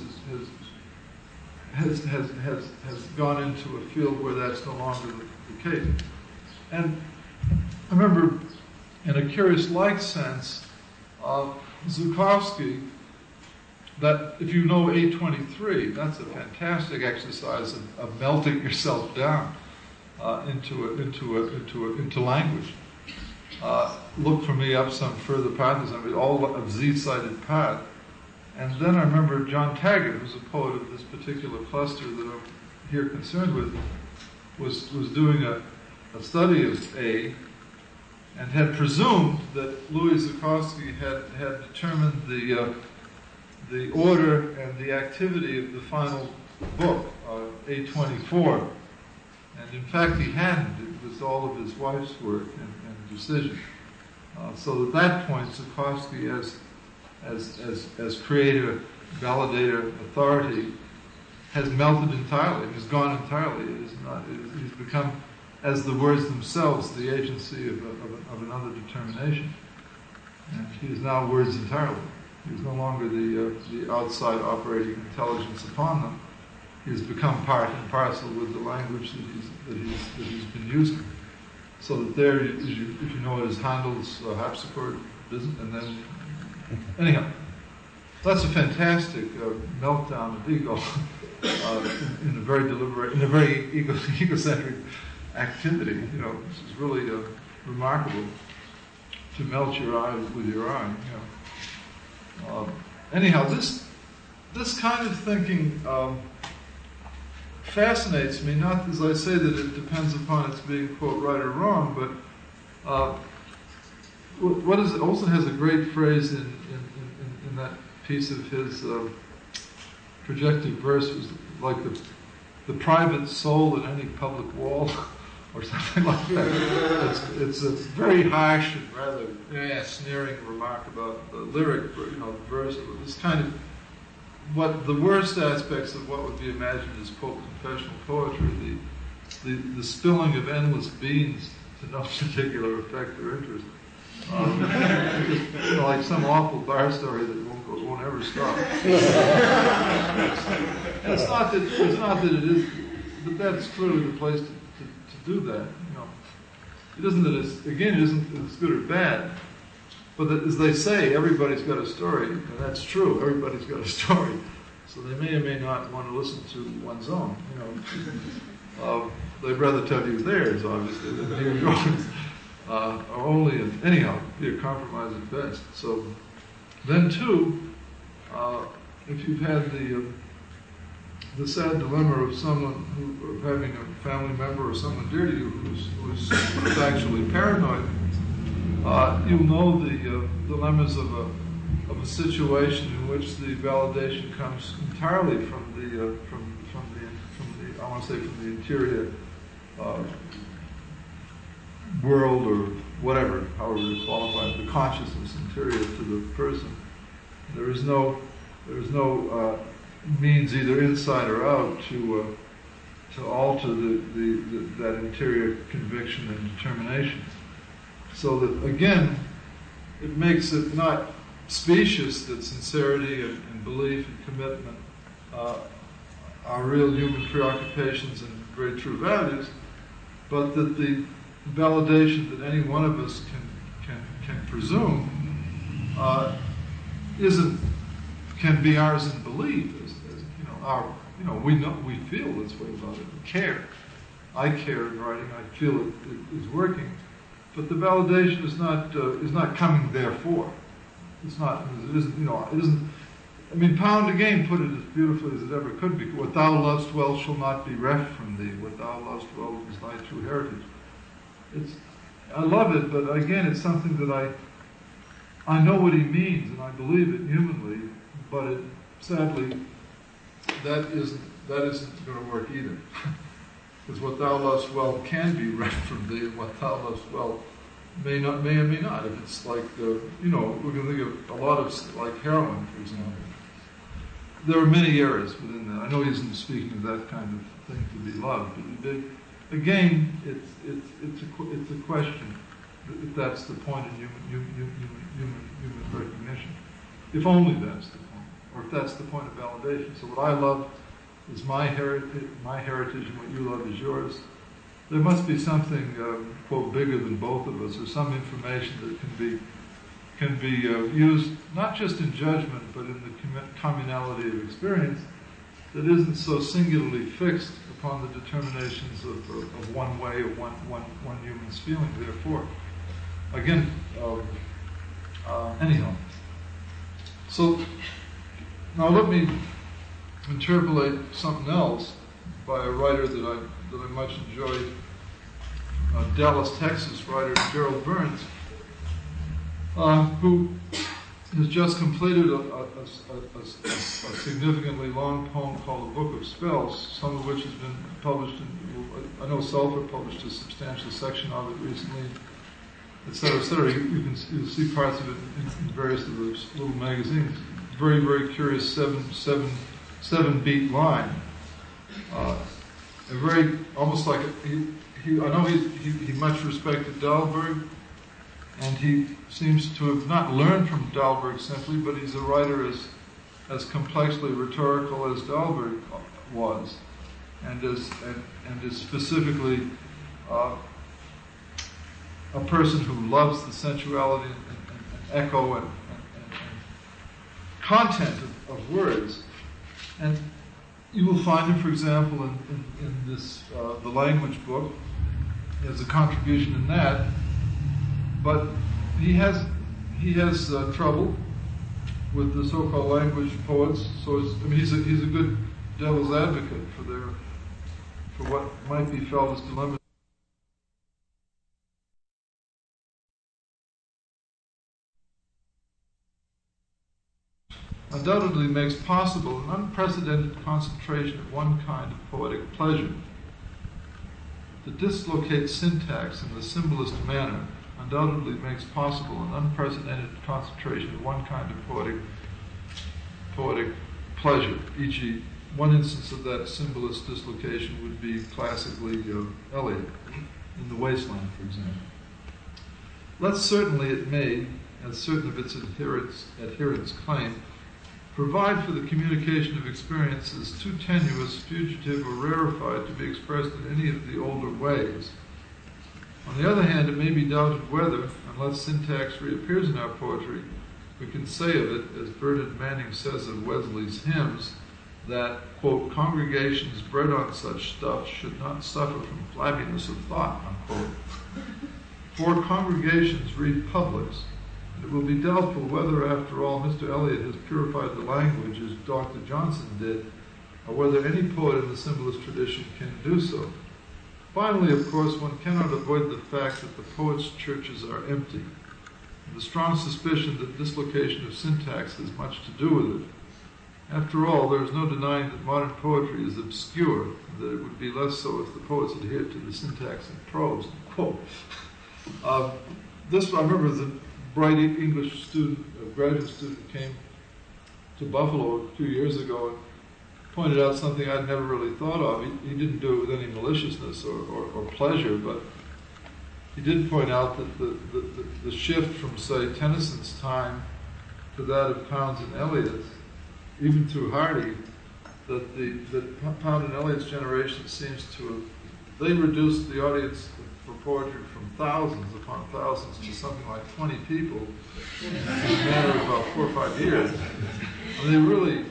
has gone into a field where that's no longer the case. And I remember, in a curious-like sense, Zukovsky, that if you know 823, that's a fantastic exercise of melting yourself down into language. Look for me up some further paths, all of Z-sided path. And then I remember John Taggart, who's a poet of this particular cluster that I'm here concerned with, was doing a study of A, and had presumed that Louis Zukovsky had determined the order and the activity of the final book, A24. And in fact, he hadn't. It was all of his wife's work and decision. So at that point, Zukovsky, as creator, validator, authority, has melted entirely. He's gone entirely. He's become, as the words themselves, the agency of another determination. And he is now words entirely. He's no longer the outside operating intelligence upon them. He's become part and parcel with the language that he's been using. So that there, if you know it as Handel's harpsichord, and then anyhow, that's a fantastic meltdown of ego in a very deliberate, in a very egocentric activity. You know, this is really remarkable to melt your eye with your eye. You know. Anyhow, this kind of thinking fascinates me. Not as I say that it depends upon its being quote right or wrong, but Olson has a great phrase in that piece of his projective verse, was like the private soul in any public wall, or something like that. It's a very harsh and rather sneering remark about the lyric, verse. This kind of what the worst aspects of what would be imagined as confessional poetry, the spilling of endless beans to no particular effect or interest. Like some awful bar story that won't ever stop. It's not that it is, but that's clearly the place to do that. It isn't that it isn't it's good or bad, but that, as they say, everybody's got a story, and that's true. Everybody's got a story, so they may or may not want to listen to one's own. They'd rather tell you theirs, obviously, than hear yours. Or only, anyhow, be a compromise at best. So then, too, if you've had the sad dilemma of someone of having a family member or someone dear to you who's actually paranoid, you'll know the dilemmas of a situation in which the validation comes entirely from the I want to say from the interior world, or whatever, however you qualify it, the consciousness interior to the person. There is no means either inside or out to alter that interior conviction and determination. So that again, it makes it not specious that sincerity and belief and commitment are real human preoccupations and very true values, but that the validation that any one of us can presume can be ours in belief. We feel this way about it. We care. I care in writing. I feel it is working. But the validation is not coming therefore. It's not. It isn't. It isn't. I mean, Pound again put it as beautifully as it ever could be. What thou lovest well shall not be reft from thee. What thou lovest well is thy true heritage. I love it, but again, it's something that I know what he means, and I believe it humanly, but sadly, that isn't going to work either. Because what thou lovest well can be reft from thee, and what thou lovest well may or may not. If it's like, we're going to think of a lot of, like heroin, for example. There are many errors within that. I know he isn't speaking of that kind of thing to be loved, but again, it's a question if that's the point in human recognition. If only that's the point, or if that's the point of validation. So what I love is my heritage, and what you love is yours. There must be something, quote, bigger than both of us, or some information that can be used not just in judgment, but in the communality of experience that isn't so singularly fixed upon the determinations of one way, of one human's feeling. Therefore, again, anyhow. So now let me interpolate something else by a writer that I much enjoyed, Dallas, Texas writer Gerald Burns, who has just completed a significantly long poem called The Book of Spells, some of which has been published I know Sulphur published a substantial section of it recently, etc., etc. You'll see parts of it in various of those little magazines. Very, very curious seven beat line. A very, almost like, I know he much respected Dahlberg, and he seems to have not learned from Dahlberg simply, but he's a writer as complexly rhetorical as Dahlberg was, and is specifically a person who loves the sensuality and echo and content of words. And you will find him, for example, in this the language book. There's a contribution in that. But he has trouble with the so-called language poets. So he's a good devil's advocate for what might be felt as dilemmas. Undoubtedly makes possible an unprecedented concentration of one kind of poetic pleasure. To dislocate syntax in the symbolist manner undoubtedly makes possible an unprecedented concentration of one kind of poetic pleasure. E.g., one instance of that symbolist dislocation would be classically Eliot in The Wasteland, for example. Less certainly it may, as certain of its adherents claim, provide for the communication of experiences too tenuous, fugitive, or rarefied to be expressed in any of the older ways. On the other hand, it may be doubted whether, unless syntax reappears in our poetry, we can say of it, as Bernard Manning says of Wesley's hymns, that, quote, congregations bred on such stuff should not suffer from flabbiness of thought, unquote. For congregations read publics, and it will be doubtful whether, after all, Mr. Eliot has purified the language as Dr. Johnson did, or whether any poet in the symbolist tradition can do so. Finally, of course, one cannot avoid the fact that the poets' churches are empty, and the strong suspicion that dislocation of syntax has much to do with it. After all, there is no denying that modern poetry is obscure, and that it would be less so if the poets adhered to the syntax in prose. Quote. I remember the bright English student, a graduate student, came to Buffalo a few years ago and pointed out something I'd never really thought of. He didn't do it with any maliciousness or pleasure, but he did point out that the shift from, say, Tennyson's time to that of Pound's and Eliot's, even through Hardy, that Pound and Eliot's generation seems to have, they reduced the audience for poetry from thousands upon thousands to something like 20 people in a matter of about 4 or 5 years. And they really,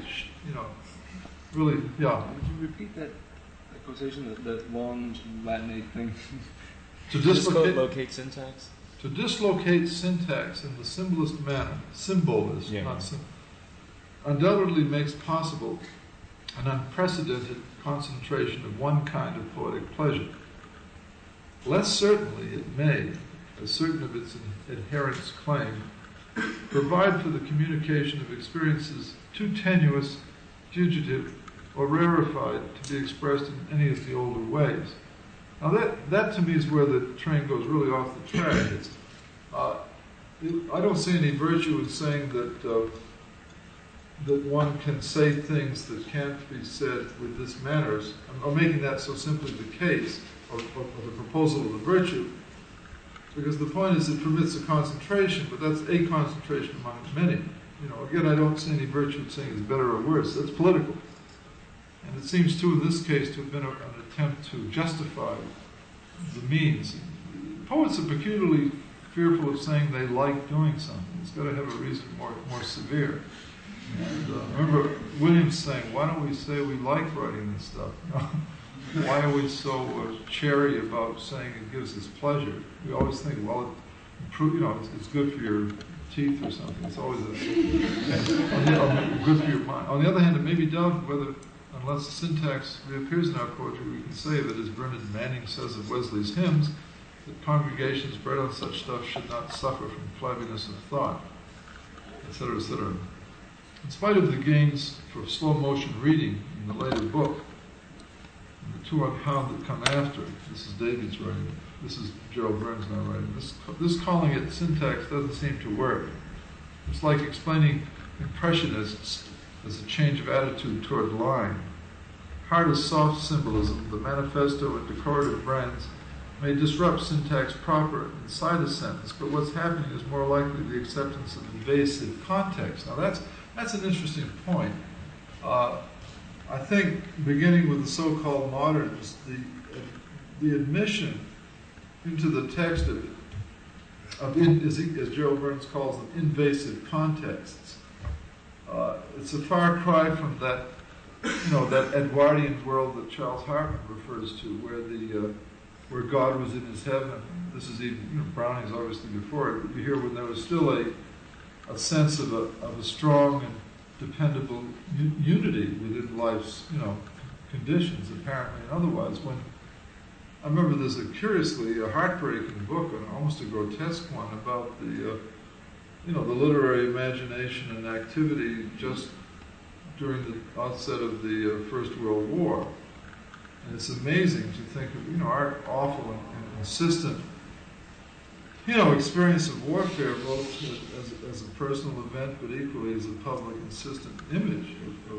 really, yeah. Would you repeat that quotation, that long Latinate thing? To dislocate syntax? To dislocate syntax in the symbolist manner, symbolist, yeah. not symbol, undoubtedly makes possible an unprecedented concentration of one kind of poetic pleasure. Less certainly it may, as certain of its adherents claim, provide for the communication of experiences too tenuous, fugitive, or rarefied to be expressed in any of the older ways. Now that to me is where the train goes really off the track. I don't see any virtue in saying that that one can say things that can't be said with this manners, or making that so simply the case, or the proposal of the virtue, because the point is it permits a concentration, but that's a concentration among many. Again, I don't see any virtue in saying it's better or worse. That's political. And it seems to, in this case, to have been an attempt to justify the means. Poets are peculiarly fearful of saying they like doing something. It's got to have a reason more severe. And I remember Williams saying, why don't we say we like writing this stuff? Why are we so chary about saying it gives us pleasure? We always think, well, it's good for your teeth or something. It's always good for your mind. On the other hand, it may be doubted whether, unless the syntax reappears in our poetry, we can say that, as Bernard Manning says of Wesley's hymns, that congregations bred on such stuff should not suffer from flabbiness of thought, etc., etc. In spite of the gains for slow motion reading in the later book, and the two on pound that come after, this is Davies writing, this is Gerald Burns now writing, this calling it syntax doesn't seem to work. It's like explaining Impressionists as a change of attitude toward line. Hard as soft symbolism, the manifesto and decorative brands may disrupt syntax proper inside a sentence, but what's happening is more likely the acceptance of invasive context. Now that's an interesting point. I think, beginning with the so-called moderns, the admission into the text of as Gerald Burns calls them, invasive contexts. It's a far cry from that Edwardian world that Charles Hartman refers to, where God was in his heaven. This is even Browning's obviously before it. But you hear when there was still a sense of a strong and dependable unity within life's conditions, apparently and otherwise. When I remember there's a heartbreaking book, and almost a grotesque one, about the literary imagination and activity just during the onset of the First World War. And it's amazing to think of our awful and insistent experience of warfare, both as a personal event, but equally as a public, insistent image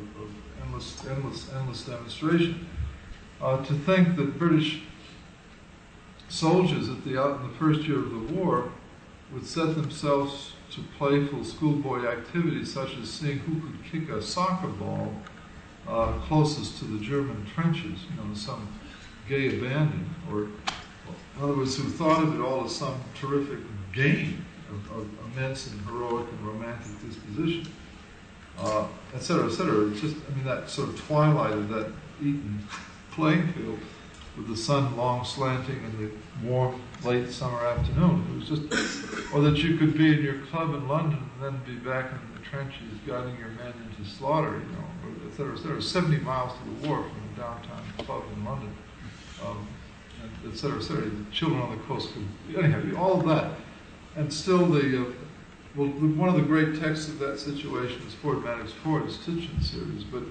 of endless demonstration. To think that British soldiers in the first year of the war would set themselves to playful schoolboy activities such as seeing who could kick a soccer ball closest to the German trenches, some gay abandon, or in other words, who thought of it all as some terrific game of immense and heroic and romantic disposition, et cetera, et cetera. It's just, that sort of twilight of that Eton playing field with the sun long slanting in the warm, late summer afternoon. It was just, or that you could be in your club in London and then be back in the trenches guiding your men into slaughter, et cetera, et cetera. 70 miles to the war from the downtown club in London. Et cetera, et cetera. The children on the coast could, anyhow, all of that. And still one of the great texts of that situation is Ford Madox Ford's Titian series, but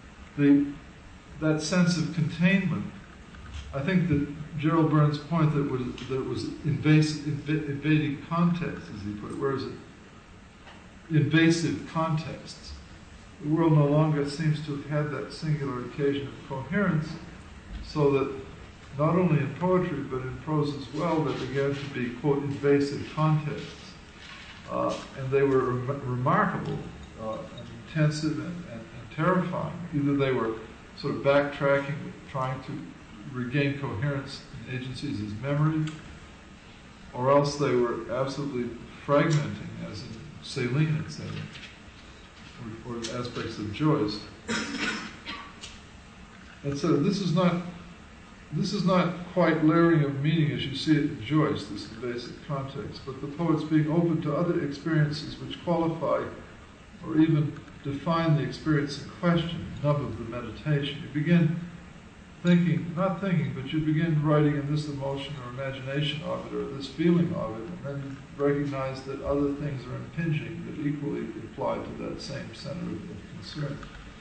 that sense of containment, I think that Gerald Burns' point that it was invading context, as he put it, whereas invasive contexts. The world no longer seems to have had that singular occasion of coherence, so that not only in poetry, but in prose as well, there began to be, quote, invasive contexts. And they were remarkable and intensive and terrifying. Either they were sort of backtracking, trying to regain coherence in agencies as memory, or else they were absolutely fragmenting, as in Céline, etc., or aspects of Joyce. And so this is not quite layering of meaning as you see it in Joyce, this basic context, but the poets being open to other experiences which qualify or even define the experience in question, nub of the meditation. You begin thinking, not thinking, but you begin writing in this emotion or imagination of it, or this feeling of it, and then recognize that other things are impinging that equally apply to that same center of concern.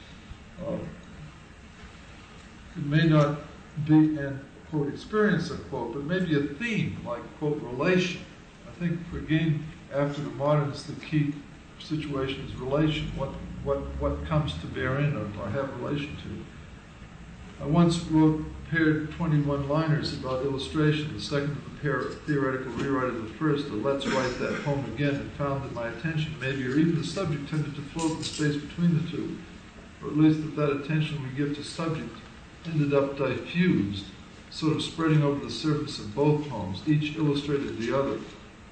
It may not be an, quote, experience, unquote, but maybe a theme, like, quote, relation. I think, again, after the moderns, the key situation is relation. What comes to bear in or have relation to. I once prepared 21-liners about illustration, the second of the pair of theoretical rewrite of the first, a let's write that poem again, and found that my attention, maybe, or even the subject, tended to float in the space between the two, or at least that attention we give to subject ended up diffused, sort of spreading over the surface of both poems. Each illustrated the other.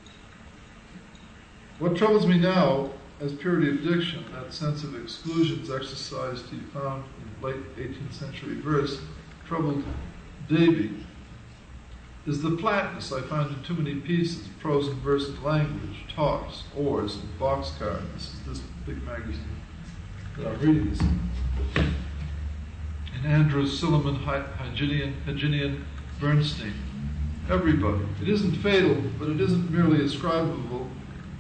What troubles me now, as purity of diction, that sense of exclusions exercised he found in late 18th century verse, troubled Davy, is the flatness I found in too many pieces, prose and verse and language, talks, oars, and boxcar. This is this big magazine that I'm reading this in. And Andrew Silliman, Hygenian, Bernstein. Everybody. It isn't fatal, but it isn't merely ascribable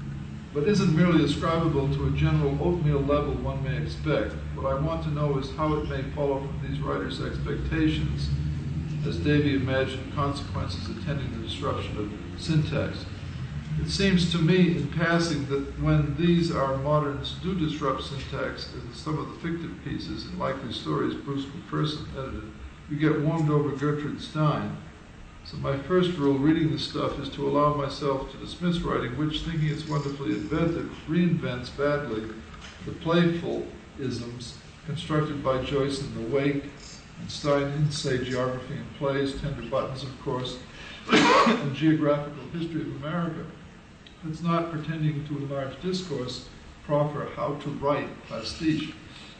to a general oatmeal level one may expect. What I want to know is how it may follow from these writers' expectations, as Davy imagined consequences attending the disruption of syntax. It seems to me, in passing, that when these our moderns do disrupt syntax in some of the fictive pieces and likely stories Bruce McPherson edited, you get warmed over Gertrude Stein. So my first rule reading this stuff is to allow myself to dismiss writing which, thinking it's wonderfully inventive, reinvents badly the playful isms constructed by Joyce in The Wake, and Stein in, say, Geography and Plays, Tender Buttons, of course, and Geographical History of America. It's not pretending to enlarge discourse, proffer how to write pastiche.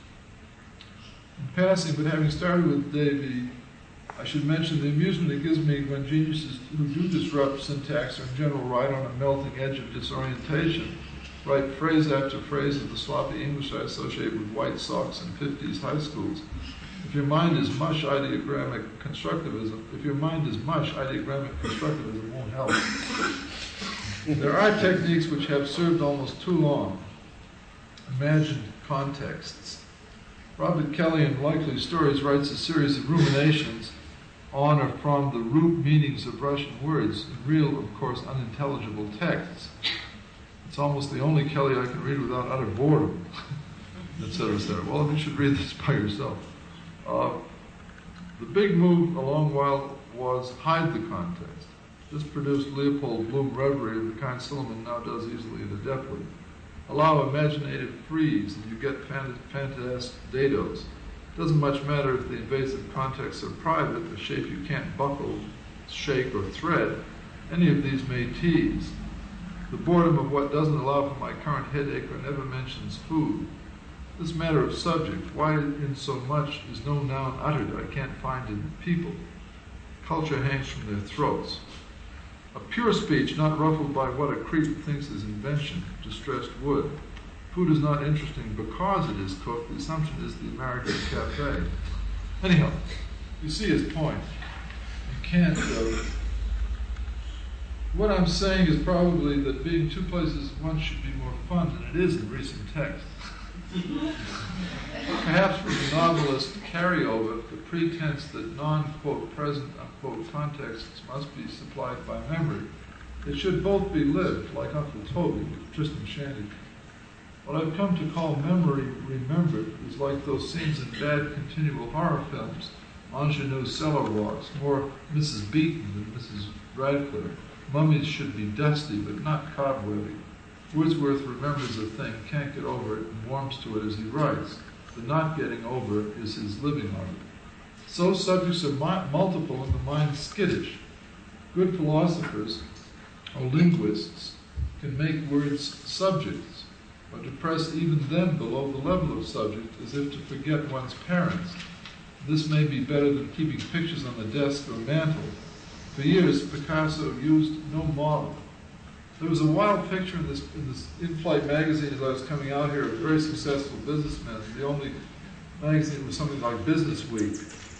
In passing, but having started with Davy, I should mention the amusement it gives me when geniuses who do disrupt syntax or in general write on a melting edge of disorientation, write phrase after phrase of the sloppy English I associate with white socks and 50s high schools. If your mind is mush, ideogrammic constructivism won't help. There are techniques which have served almost too long. Imagined contexts. Robert Kelly in Likely Stories writes a series of ruminations on or from the root meanings of Russian words in real, of course, unintelligible texts. It's almost the only Kelly I can read without utter boredom, etc., etc. Well, you should read this by yourself. The big move a long while was hide the context. This produced Leopold Bloom reverie of the kind Silliman now does easily and adeptly. Allow imaginative freeze and you get fantastic dados. Doesn't much matter if the invasive contexts are private, a shape you can't buckle, shake, or thread. Any of these may tease. The boredom of what doesn't allow for my current headache or never mentions food. This matter of subject, why in so much is no noun uttered I can't find in people. Culture hangs from their throats. A pure speech not ruffled by what a creep thinks is invention, distressed wood. Food is not interesting because it is cooked. The assumption is the American cafe. Anyhow, you see his point. You can't, what I'm saying is probably that being two places at once should be more fun than it is in recent texts. Perhaps for the novelist carryover, the pretense that non-quote present unquote contexts must be supplied by memory. It should both be lived, like Uncle Toby with Tristan Shandy. What I've come to call memory remembered is like those scenes in bad continual horror films, ingenue cellar walks, more Mrs. Beaton than Mrs. Radcliffe. Mummies should be dusty, but not cobwebby. Wordsworth remembers a thing, can't get over it, and warms to it as he writes. The not getting over it is his living of it. So subjects are multiple and the mind skittish. Good philosophers or linguists can make words subjects, or depress even them below the level of subject as if to forget one's parents. This may be better than keeping pictures on the desk or mantle. For years, Picasso used no model. There was a wild picture in this in-flight magazine as I was coming out here of very successful businessmen. The only magazine was something like Business Week.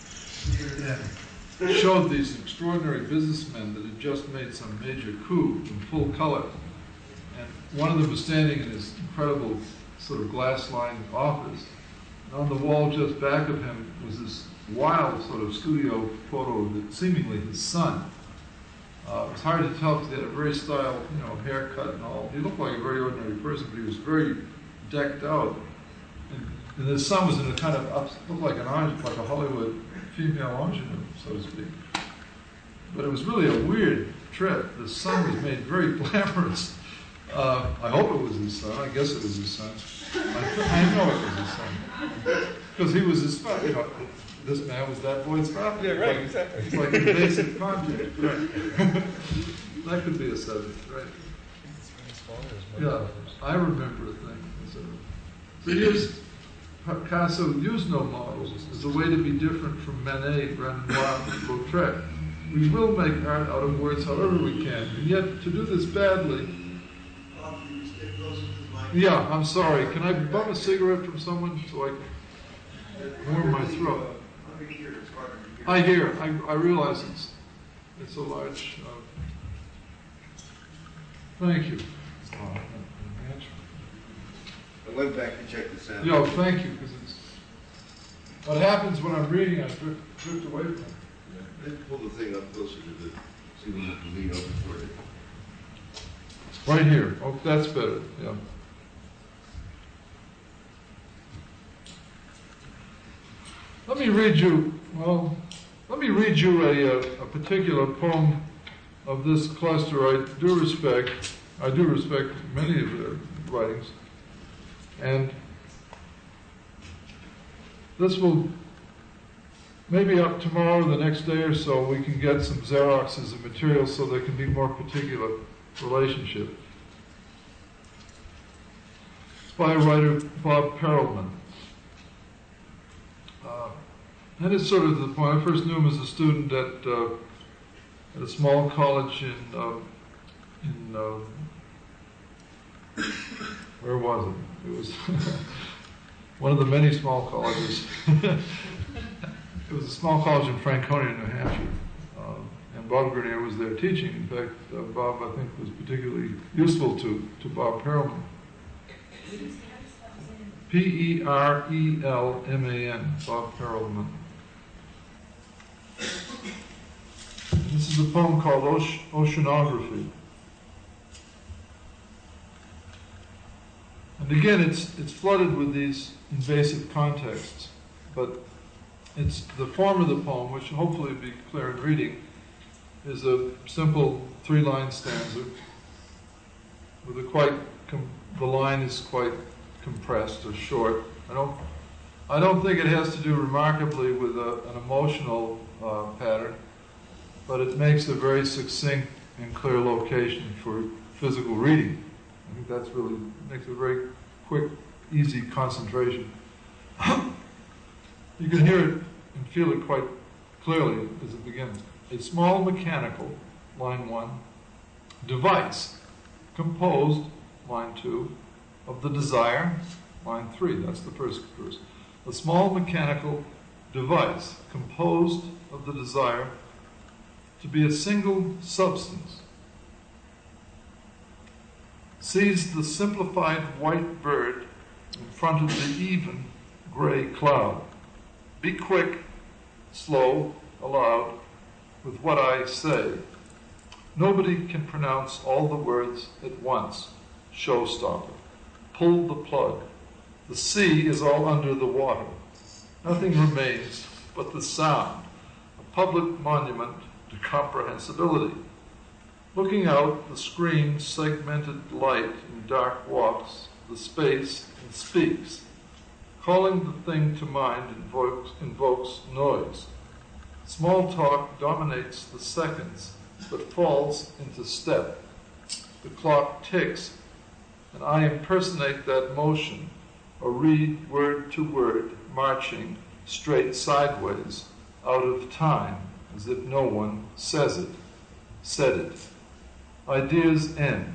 It showed these extraordinary businessmen that had just made some major coup in full color. And one of them was standing in his incredible sort of glass-lined office. And on the wall just back of him was this wild sort of studio photo of seemingly his son. It was hard to tell because he had a very styled, haircut and all. He looked like a very ordinary person, but he was very decked out. And his son was in a kind of, looked like an orange, like a Hollywood female ingenue, so to speak. But it was really a weird trip. The son was made very glamorous. I hope it was his son. I guess it was his son. I know it was his son. Because he was his father. This man was that boy's father. Yeah, right, exactly. It's like a basic context. Right. That could be a subject, right? Yeah, I remember a thing. So here's Picasso used no models as a way to be different from Manet, Renoir, and Lautrec. We will make art out of words however we can, and yet to do this badly. Yeah, I'm sorry. Can I bum a cigarette from someone so I can warm my throat? I hear. I realize it's a large. Thank you. I went back to check the sound. Yeah, thank you, because it's what happens when I'm reading. I drift away from it. They pull the thing up closer to the, so we have to lean over toward it. Right here. Oh, that's better. Yeah. Let me read you a particular poem of this cluster. I do respect many of their writings. And this will, maybe up tomorrow or the next day or so, we can get some Xeroxes of material so there can be more particular relationship. It's by writer Bob Perelman. And it's sort of the point. I first knew him as a student at a small college in where was it? It was one of the many small colleges. It was a small college in Franconia, New Hampshire. And Bob Grenier was there teaching. In fact, Bob, I think, was particularly useful to Bob Perelman. Perelman, Bob Perelman. And this is a poem called Oceanography. And again, it's flooded with these invasive contexts, but it's the form of the poem, which hopefully will be clear in reading, is a simple 3-line stanza with the line is quite compressed or short. I don't think it has to do remarkably with an emotional pattern, but it makes a very succinct and clear location for physical reading. I think that's really makes a very quick, easy concentration. You can hear it and feel it quite clearly as it begins. A small mechanical, line 1, device composed, line 2, of the desire, line 3, that's the first verse. A small mechanical device composed of the desire to be a single substance sees the simplified white bird in front of the even gray cloud. Be quick, slow, aloud with what I say. Nobody can pronounce all the words at once. Showstopper. Pull the plug. The sea is all under the water. Nothing remains but the sound, a public monument to comprehensibility. Looking out, the screen segmented light in dark walks, the space and speaks. Calling the thing to mind invokes noise. Small talk dominates the seconds, but falls into step. The clock ticks, and I impersonate that motion, or read word to word, marching straight sideways, out of time, as if no one said it. Ideas end,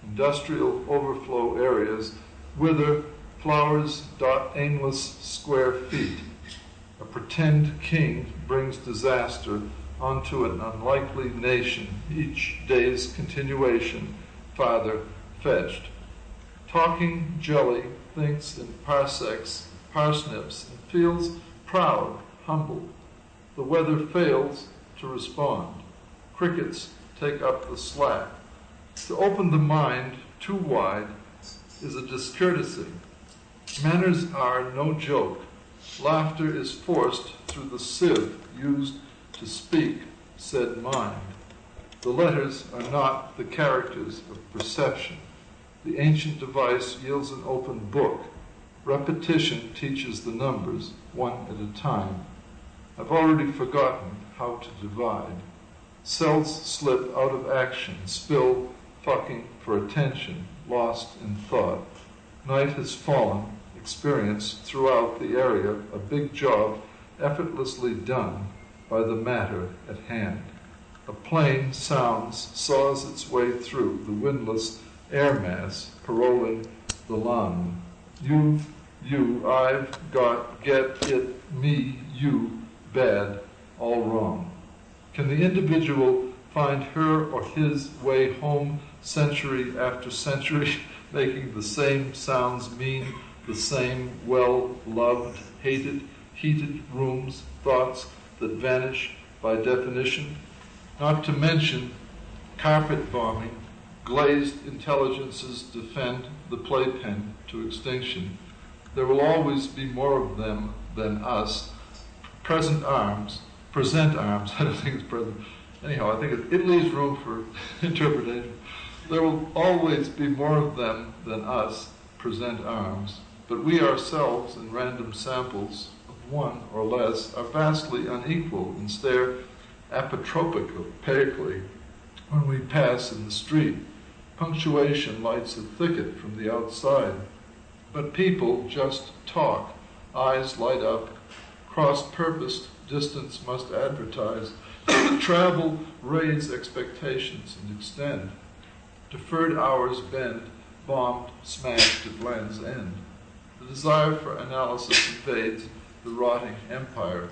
industrial overflow areas, wither flowers dot aimless square feet. A pretend king brings disaster onto an unlikely nation, each day's continuation, farther fetched. Talking jelly thinks in parsecs, parsnips, and feels proud, humble. The weather fails to respond. Crickets take up the slack. To open the mind too wide is a discourtesy. Manners are no joke. Laughter is forced through the sieve used to speak said mind. The letters are not the characters of perception. The ancient device yields an open book. Repetition teaches the numbers, one at a time. I've already forgotten how to divide. Cells slip out of action, spill, fucking for attention, lost in thought. Night has fallen, experience throughout the area, a big job effortlessly done by the matter at hand. A plane sounds, saws its way through the windless air mass, paroling the lung. You, I've got, get, it, me, you, bad, all wrong. Can the individual find her or his way home century after century, making the same sounds mean the same well-loved, hated, heated rooms, thoughts that vanish by definition? Not to mention carpet bombing, glazed intelligences defend the playpen to extinction. There will always be more of them than us. Present arms, I don't think it's present. Anyhow, I think it leaves room for interpretation. There will always be more of them than us, present arms, but we ourselves, in random samples of one or less, are vastly unequal and stare apotropically when we pass in the street. Punctuation lights a thicket from the outside, but people just talk. Eyes light up. Cross-purposed distance must advertise. Travel, raise expectations, and extend. Deferred hours bend, bombed, smashed at land's end. The desire for analysis invades the rotting empire.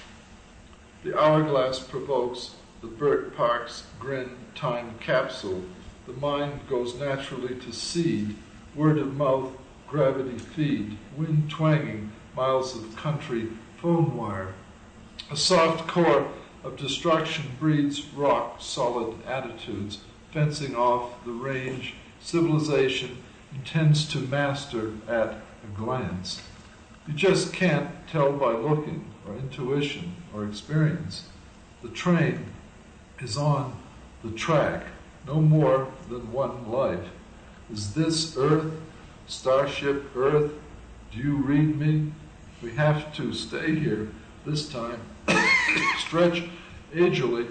The hourglass provokes the Burt Parks grin time capsule. The mind goes naturally to seed, word of mouth, gravity feed, wind twanging, miles of country, phone wire. A soft core of destruction breeds rock solid attitudes, fencing off the range civilization intends to master at a glance. You just can't tell by looking, or intuition, or experience. The train is on the track, no more than one life. Is this Earth, Starship Earth? Do you read me? We have to stay here this time. Stretch agilely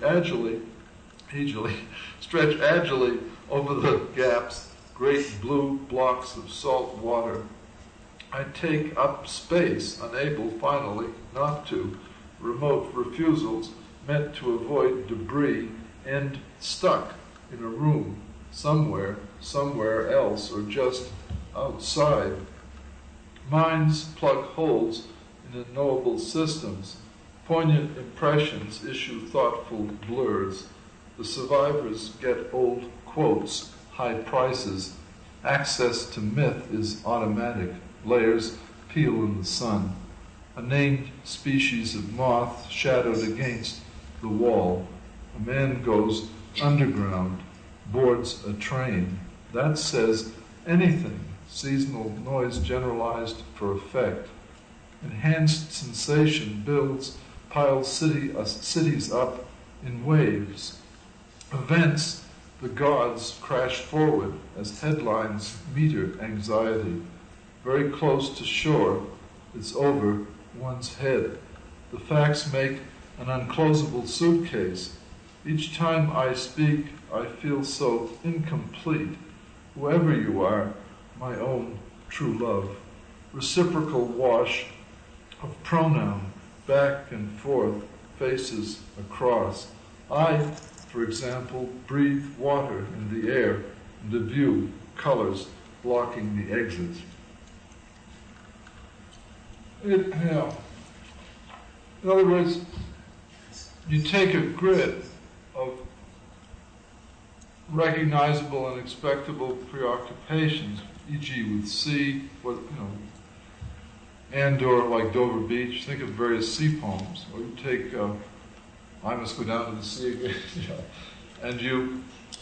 over the gaps, great blue blocks of salt water. I take up space, unable finally not to. Remote refusals meant to avoid debris, end stuck in a room, somewhere else, or just outside. Minds plug holes in unknowable systems. Poignant impressions issue thoughtful blurs. The survivors get old quotes, high prices. Access to myth is automatic. Layers peel in the sun. A named species of moth shadowed against the wall. A man goes underground, boards a train. That says anything. Seasonal noise generalized for effect. Enhanced sensation builds, piles cities up in waves. Events, the gods crash forward as headlines meter anxiety. Very close to shore, it's over one's head. The facts make an unclosable suitcase. Each time I speak, I feel so incomplete. Whoever you are, my own true love. Reciprocal wash of pronoun, back and forth, faces across. I, for example, breathe water in the air, the view, colors blocking the exits. In other words, you take a grid of recognizable and expectable preoccupations, e.g. with sea, and/or like Dover Beach. Think of various sea poems. Or you take, I must go down to the sea again, and you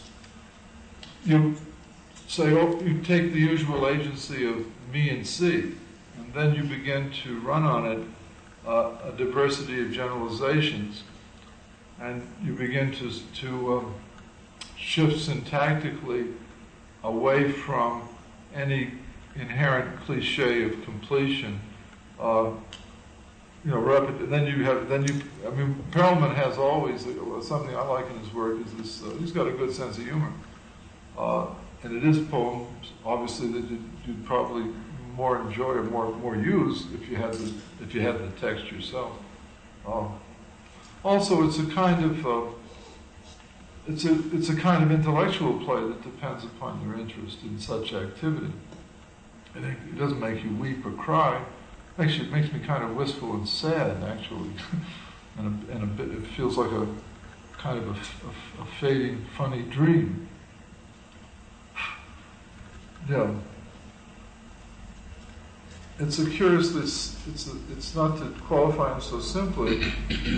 say, you take the usual agency of me and sea, and then you begin to run on it a diversity of generalizations, and you begin to shift syntactically away from any inherent cliche of completion. Perelman has always, something I like in his work is this, he's got a good sense of humor. And it is poems, obviously, that you'd probably more enjoy or more use if you had the text yourself. Also, it's a kind of intellectual play that depends upon your interest in such activity. It doesn't make you weep or cry. It makes me kind of wistful and sad, actually, and a bit. It feels like a kind of a fading, funny dream. Yeah. It's a curious. It's not to qualify them so simply.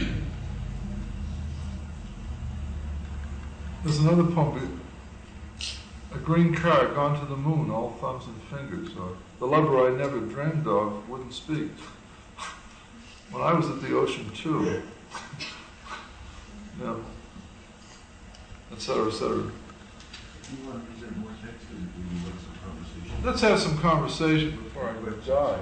There's another poem. A green car gone to the moon, all thumbs and fingers. Or the lover I never dreamed of wouldn't speak. When I was at the ocean too. Yeah. Et cetera, et cetera. Do you want to present more text, or do you want some conversation? Let's have some conversation before I go die.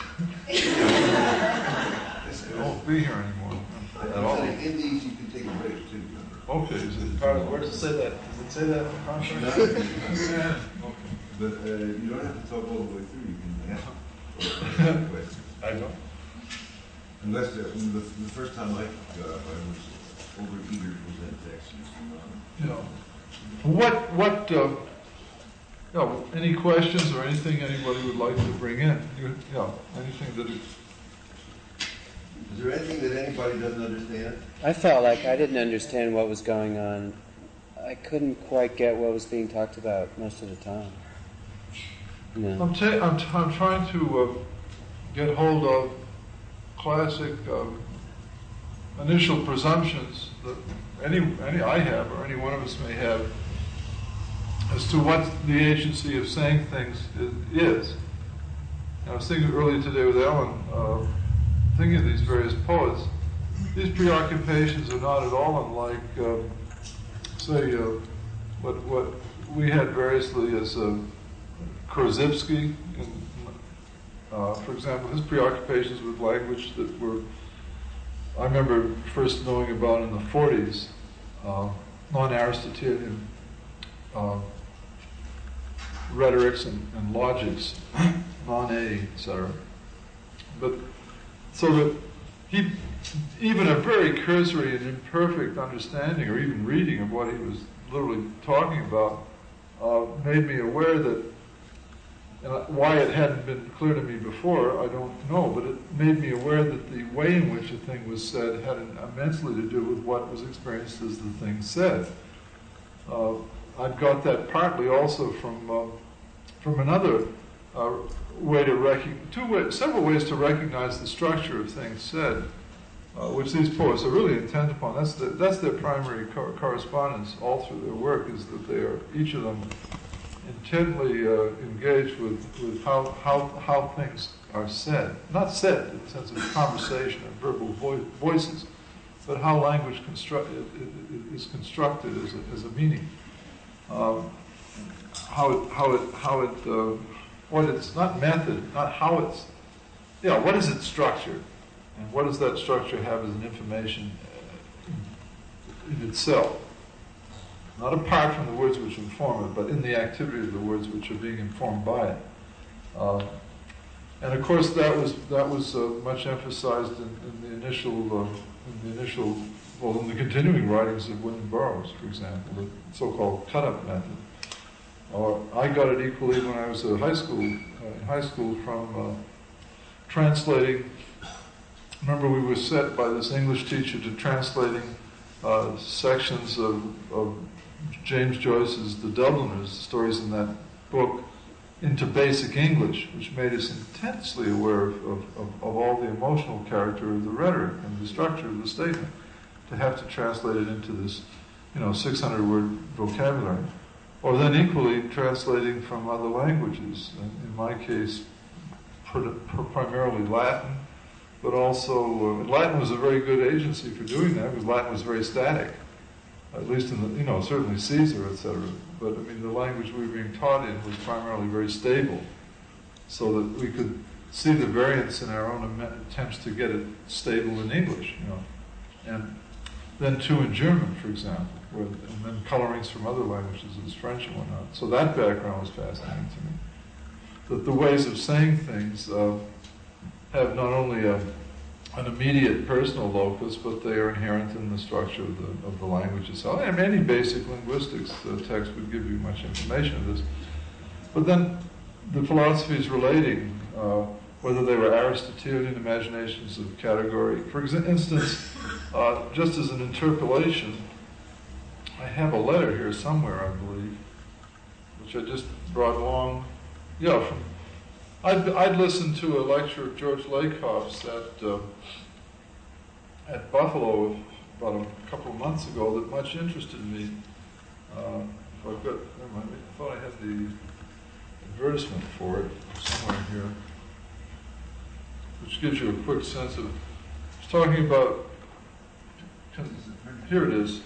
I won't be here anymore. At all. In these, you can take a break too. Okay, is it? Where does it say that? Does it say that in the contract? Yeah. Okay. But you don't have to talk all the way through. You can ask questions. I know. Unless the first time I got up, I was over eager to present text. Any questions or anything anybody would like to bring in? Anything that is... Is there anything that anybody doesn't understand? I felt like I didn't understand what was going on. I couldn't quite get what was being talked about most of the time. No. I'm trying to get hold of classic initial presumptions that any I have or any one of us may have as to what the agency of saying things is. I was thinking earlier today with Ellen, thinking of these various poets. These preoccupations are not at all unlike, what we had variously as Korzybski. For example, his preoccupations with language that were, I remember first knowing about in the 40s, non-Aristotelian rhetorics and logics, non-A, etc. But so that even a very cursory and imperfect understanding or even reading of what he was literally talking about made me aware that, why it hadn't been clear to me before, I don't know, but it made me aware that the way in which a thing was said had immensely to do with what was experienced as the thing said. I've got that partly also from another way to several ways to recognize the structure of things said, which these poets are really intent upon. That's their primary correspondence all through their work, is that they are, each of them, intently engaged with how things are said. Not said in the sense of conversation and verbal voices, but how language is constructed as a meaning. What it's not method, not how it's. What is its structure, and what does that structure have as an information in itself? Not apart from the words which inform it, but in the activity of the words which are being informed by it. And of course, that was much emphasized in the continuing writings of William Burroughs, for example, the so-called cut-up method. Or I got it equally when I was in high school from translating. Remember, we were set by this English teacher to translating sections of James Joyce's The Dubliners, stories in that book, into basic English, which made us intensely aware of all the emotional character of the rhetoric and the structure of the statement, to have to translate it into this, 600-word vocabulary. Or then equally translating from other languages, in my case, primarily Latin, but also, Latin was a very good agency for doing that, because Latin was very static, at least in the, certainly Caesar, etc. But the language we were being taught in was primarily very stable, so that we could see the variance in our own attempts to get it stable in English, And then too in German, for example, and then colorings from other languages as French and whatnot. So that background was fascinating to me. That the ways of saying things have not only an immediate personal locus, but they are inherent in the structure of the language itself. And any basic linguistics text would give you much information of this. But then the philosophies relating, whether they were Aristotelian imaginations of category. For instance, just as an interpolation, I have a letter here somewhere, I believe, which I just brought along. Yeah, I'd listened to a lecture of George Lakoff's at Buffalo about a couple of months ago that much interested me. I thought I had the advertisement for it somewhere here, which gives you a quick sense of. It's talking about. Here it is.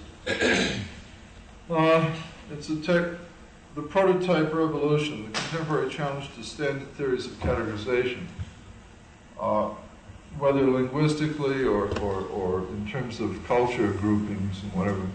It's the prototype revolution, the contemporary challenge to standard theories of categorization, whether linguistically or in terms of culture groupings and whatever.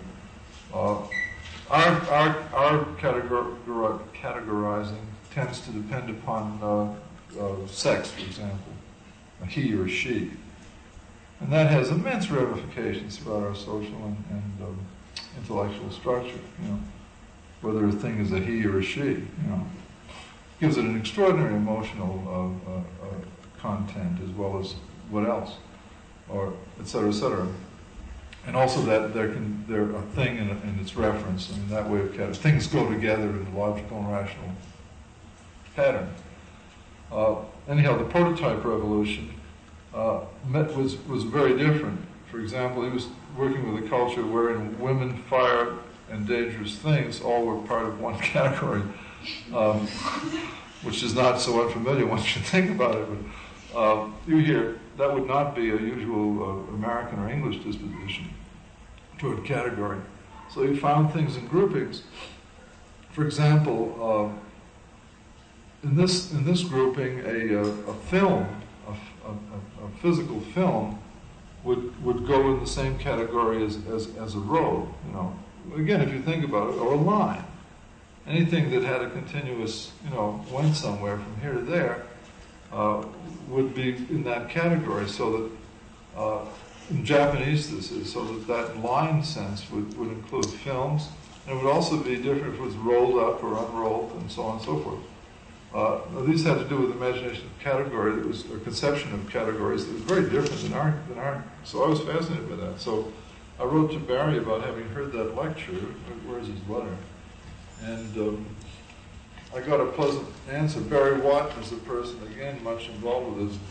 Our categorizing tends to depend upon sex, for example, a he or she. And that has immense ramifications throughout our social and intellectual structure, whether a thing is a he or a she, gives it an extraordinary emotional content as well as what else, or et cetera, et cetera. And also that they're a thing in its reference, that way of things go together in a logical and rational pattern. Anyhow, the prototype revolution was very different. For example, he was working with a culture wherein women, fire, and dangerous things all were part of one category, which is not so unfamiliar once you think about it. But you hear that would not be a usual American or English disposition toward category. So you found things in groupings. For example, in this grouping, a film, a physical film, would go in the same category as a road. Again, if you think about it, or a line, anything that had a continuous, went somewhere from here to there, would be in that category. So that in Japanese this is, so that line sense would include films, and it would also be different if it was rolled up or unrolled, and so on and so forth. These had to do with imagination of category. That was a conception of categories that was very different than our. So I was fascinated by that. So I wrote to Barry about having heard that lecture. Where's his letter? And I got a pleasant answer. Barry Watt is a person, again, much involved with this.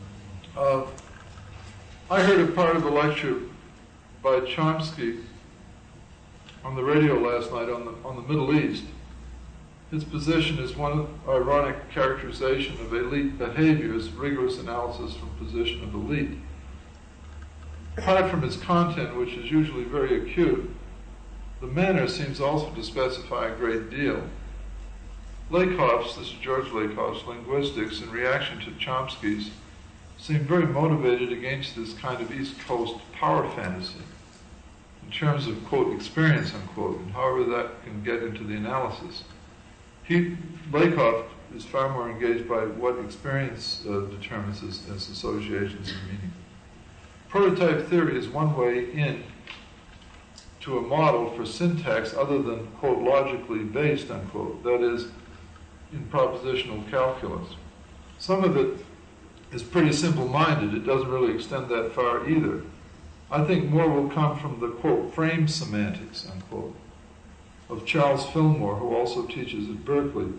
I heard a part of a lecture by Chomsky on the radio last night on the Middle East. His position is one ironic characterization of elite behaviors, rigorous analysis from position of elite. Apart from its content, which is usually very acute, the manner seems also to specify a great deal. Lakoff's, this is George Lakoff's, linguistics, in reaction to Chomsky's, seem very motivated against this kind of East Coast power fantasy in terms of, quote, experience, unquote, and however that can get into the analysis. Lakoff is far more engaged by what experience determines as associations and meaning. Prototype theory is one way in to a model for syntax other than, quote, logically based, unquote, that is, in propositional calculus. Some of it is pretty simple-minded. It doesn't really extend that far either. I think more will come from the, quote, frame semantics, unquote, of Charles Fillmore, who also teaches at Berkeley.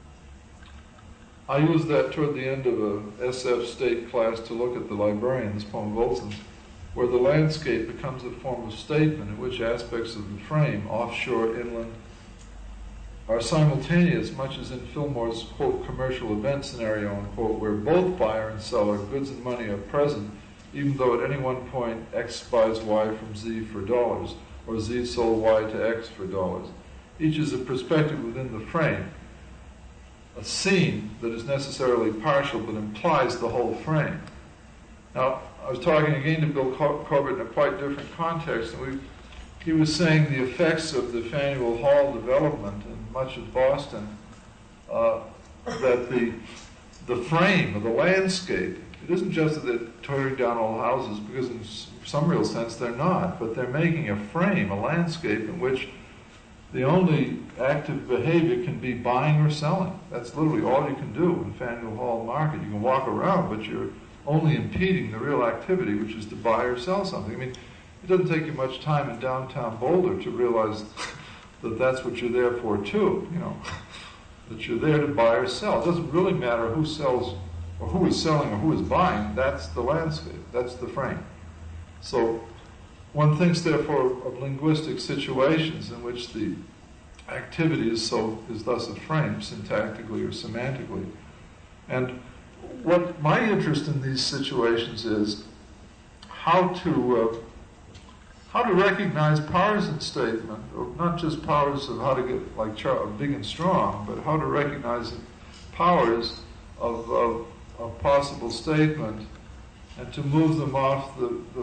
I used that toward the end of a SF state class to look at the librarian, this poem of Olson's, where the landscape becomes a form of statement in which aspects of the frame, offshore, inland, are simultaneous, much as in Fillmore's, quote, commercial event scenario, unquote, where both buyer and seller, goods and money, are present, even though at any one point X buys Y from Z for dollars, or Z sold Y to X for dollars. Each is a perspective within the frame, a scene that is necessarily partial but implies the whole frame. Now, I was talking again to Bill Corbett in a quite different context, and he was saying the effects of the Faneuil Hall development in much of Boston, that the frame of the landscape, it isn't just that they're tearing down all houses, because in some real sense they're not, but they're making a frame, a landscape in which the only active behavior can be buying or selling. That's literally all you can do in Faneuil Hall Market. You can walk around, but you're only impeding the real activity, which is to buy or sell something. I mean, it doesn't take you much time in downtown Boulder to realize that that's what you're there for too, you know, that you're there to buy or sell. It doesn't really matter who sells or who is selling or who is buying. That's the landscape. That's the frame. So one thinks, therefore, of linguistic situations in which the activity is thus a frame, syntactically or semantically. And what my interest in these situations is how to recognize powers in statement, or not just powers of how to get like big and strong, but how to recognize powers of possible statement, and to move them off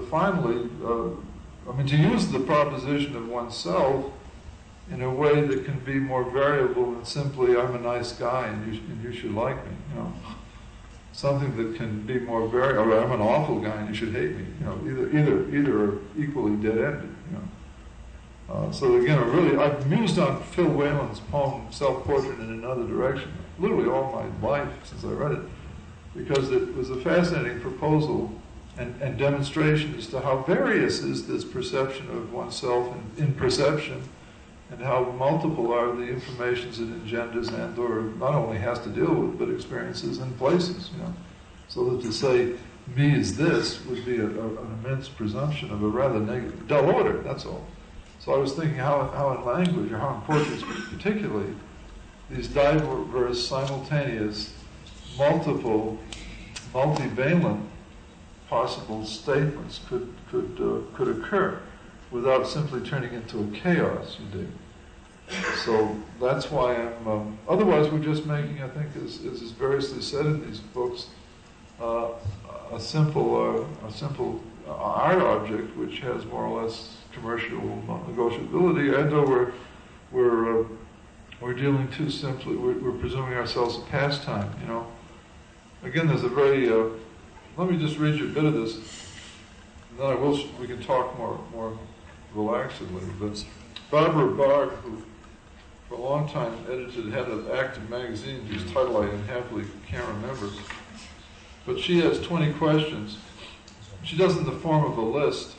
to use the proposition of oneself in a way that can be more variable than simply "I'm a nice guy and you should like me," you know. Something that can be more variable, or "I'm an awful guy and you should hate me," you know. Either are equally dead-ended, you know. So again, I've mused on Phil Whalen's poem "Self-Portrait" in another direction, literally all my life since I read it, because it was a fascinating proposal and demonstration as to how various is this perception of oneself in perception, and how multiple are the informations it engenders and or not only has to deal with, but experiences in places, you know. So that to say, me is this, would be an immense presumption of a rather negative, dull order, that's all. So I was thinking how in language, or how in portraits particularly, these diverse, simultaneous, multiple, multivalent possible statements could occur without simply turning into a chaos, you dig. So that's why I'm. Otherwise, we're just making, I think, as is variously said in these books, a simple art object which has more or less commercial negotiability, and we're dealing too simply. We're presuming ourselves a pastime, you know. Again, there's a very. Let me just read you a bit of this, and then we can talk more relaxedly. But Barbara Bard, who for a long time edited head of Active Magazine, whose title I unhappily can't remember, but she has 20 questions. She does it in the form of a list.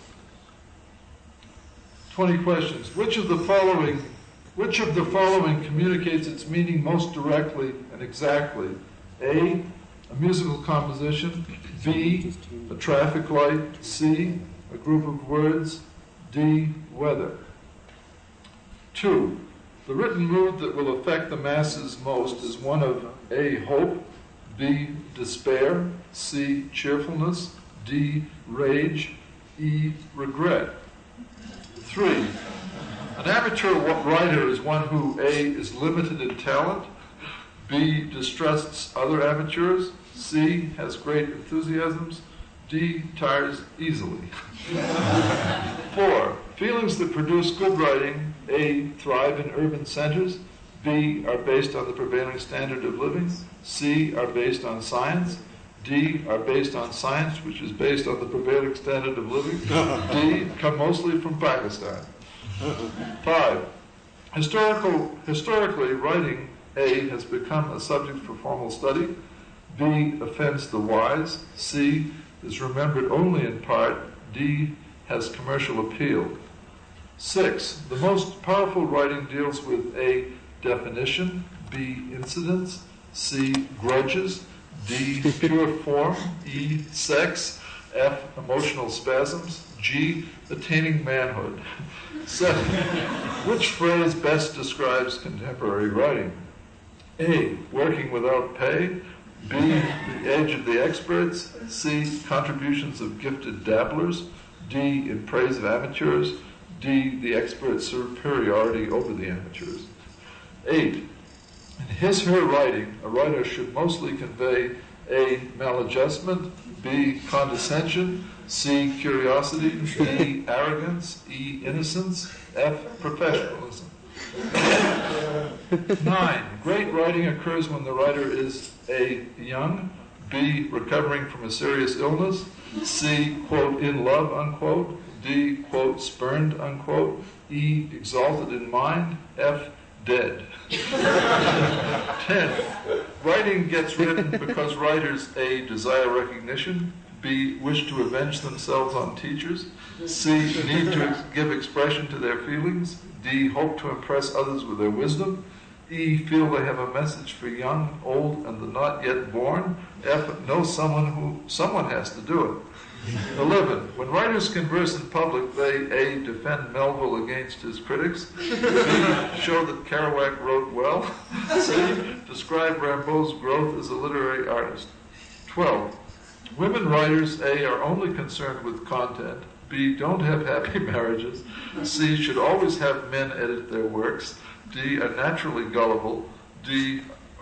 20 questions. Which of the following communicates its meaning most directly and exactly? A musical composition. B, a traffic light. C, a group of words. D, weather. 2, the written mood that will affect the masses most is one of A, hope. B, despair. C, cheerfulness. D, rage. E, regret. 3, an amateur writer is one who A, is limited in talent. B, distrusts other amateurs. C, has great enthusiasms. D, tires easily. 4, feelings that produce good writing. A, thrive in urban centers. B, are based on the prevailing standard of living. C, are based on science. D, are based on science, which is based on the prevailing standard of living. D, come mostly from Pakistan. 5. Historically, writing A has become a subject for formal study. B offends the wise. C is remembered only in part. D has commercial appeal. 6. The most powerful writing deals with A, definition, B, incidents, C, grudges, D, pure form, E, sex, F, emotional spasms, G, attaining manhood. 7. Which phrase best describes contemporary writing? A, working without pay, B, the age of the experts, C, contributions of gifted dabblers, D, in praise of amateurs, D, the expert's superiority over the amateurs. 8. In his/her writing, a writer should mostly convey A, maladjustment, B, condescension, C, curiosity, D, arrogance, E, innocence, F, professionalism. 9. Great writing occurs when the writer is A, young, B, recovering from a serious illness, C, quote, in love, unquote, D, quote, spurned, unquote, E, exalted in mind, F, dead. 10. Writing gets written because writers A, desire recognition, B, wish to avenge themselves on teachers, C, need to give expression to their feelings, D, hope to impress others with their wisdom, E, feel they have a message for young, old, and the not yet born, F, know someone has to do it. 11. When writers converse in public, they A, defend Melville against his critics, B, show that Kerouac wrote well, C, describe Rimbaud's growth as a literary artist. 12. Women writers A, are only concerned with content, B, don't have happy marriages, C, should always have men edit their works, D, are naturally gullible, D,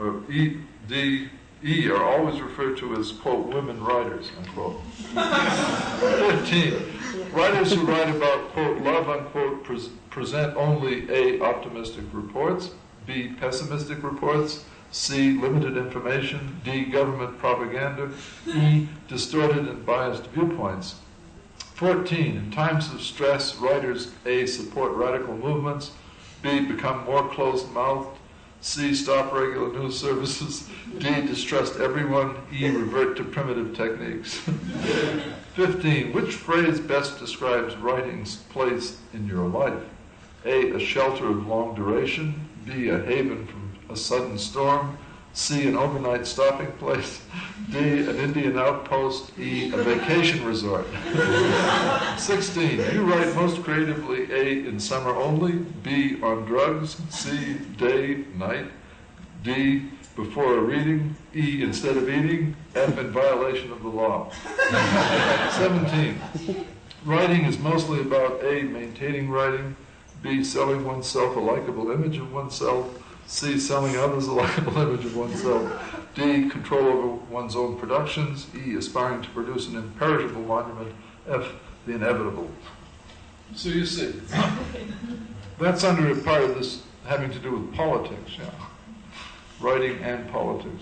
are always referred to as, quote, women writers, unquote. 15. Writers who write about, quote, love, unquote, present only A, optimistic reports, B, pessimistic reports, C, limited information, D, government propaganda, E, distorted and biased viewpoints. 14. In times of stress, writers A, support radical movements, B, become more closed-mouthed, C, stop regular news services, D, distrust everyone, E, revert to primitive techniques. 15. Which phrase best describes writing's place in your life? A, shelter of long duration, B, a haven from a sudden storm, C, an overnight stopping place, D, an Indian outpost, E, a vacation resort. 16. You write most creatively A, in summer only, B, on drugs, C, day, night, D, before a reading, E, instead of eating, F, in violation of the law. 17. Writing is mostly about A, maintaining writing, B, selling oneself a likable image of oneself, C, selling others a likable image of oneself, D, control over one's own productions, E, aspiring to produce an imperishable monument, F, the inevitable. So you see, that's under a part of this having to do with politics, yeah. Writing and politics.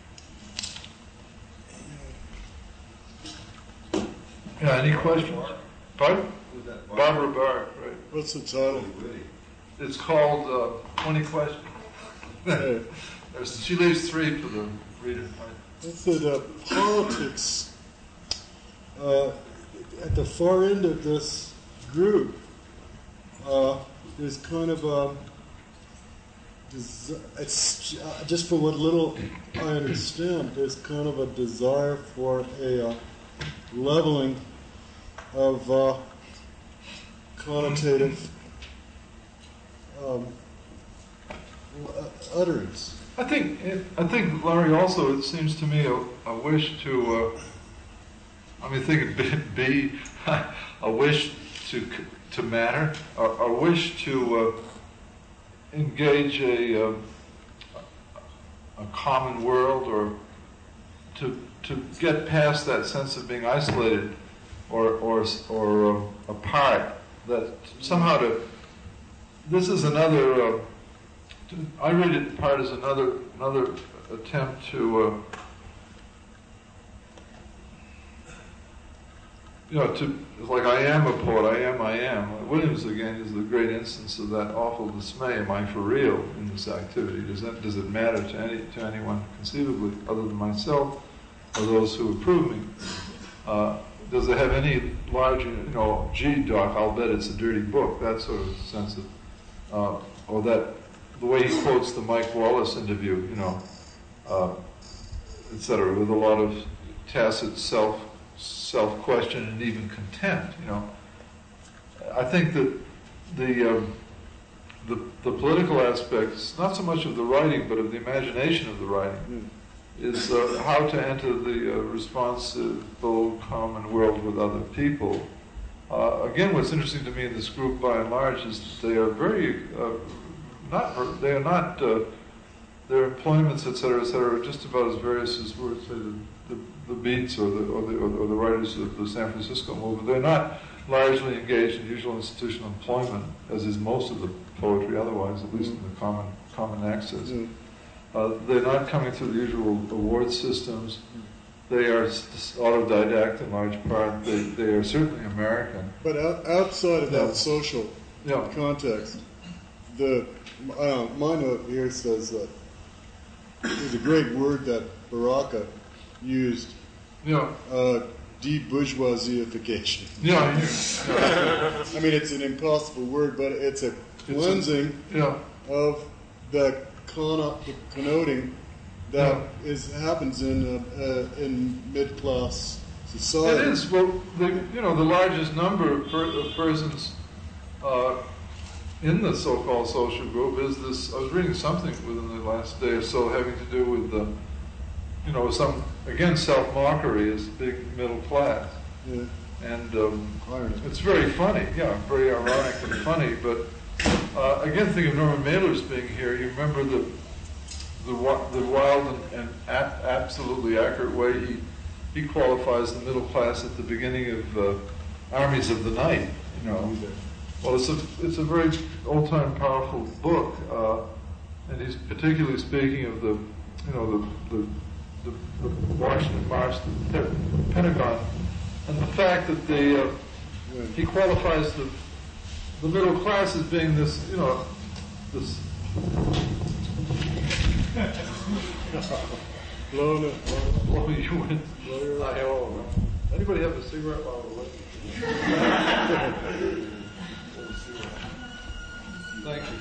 Yeah, any questions? Pardon? Barbara Barr, right. What's the title? It's called 20 Questions. She leaves 3 for the reader. I said politics, at the far end of this group, there's kind of a, it's just for what little I understand, there's kind of a desire for a leveling of connotative utterance. I think, Larry, also it seems to me a wish to, think of B, a wish to matter, a wish to engage a common world, or to get past that sense of being isolated or apart. That somehow this is another. I read it in part as another attempt to like I am a poet, I am. Williams, again, is the great instance of that awful dismay. Am I for real in this activity? Does it matter to anyone conceivably other than myself or those who approve me? Does it have any large, gee, Doc, I'll bet it's a dirty book, that sort of sense of, or that the way he quotes the Mike Wallace interview, et cetera, with a lot of tacit self-question and even contempt, I think that the political aspects, not so much of the writing, but of the imagination of the writing, is how to enter the responsible common world with other people. Again, what's interesting to me in this group, by and large, is they are their employments, et cetera, are just about as various as were, say, the Beats or the writers of the San Francisco movement. They're not largely engaged in usual institutional employment, as is most of the poetry otherwise, at least in the common access. They're not coming through the usual award systems. They are autodidact in large part. They are certainly American. But outside of that social context, my note here says that there's a great word that Baraka used, de-bourgeoisification. I mean, it's an impossible word, but it's a cleansing of the connoting that happens in mid-class society. It is. Well, the largest number of persons in the so-called social group is this. I was reading something within the last day or so having to do with some, again, self-mockery is big middle class. Yeah. And it's very funny, very ironic and funny. But again, think of Norman Mailer's being here. You remember the wild and absolutely accurate way he qualifies the middle class at the beginning of Armies of the Night. Well, it's a very old-time powerful book, and he's particularly speaking of the Washington March, the Pentagon, and the fact that he qualifies the middle class as being this, this. Blow you went. Anybody have a cigarette while we're waiting? Thank you.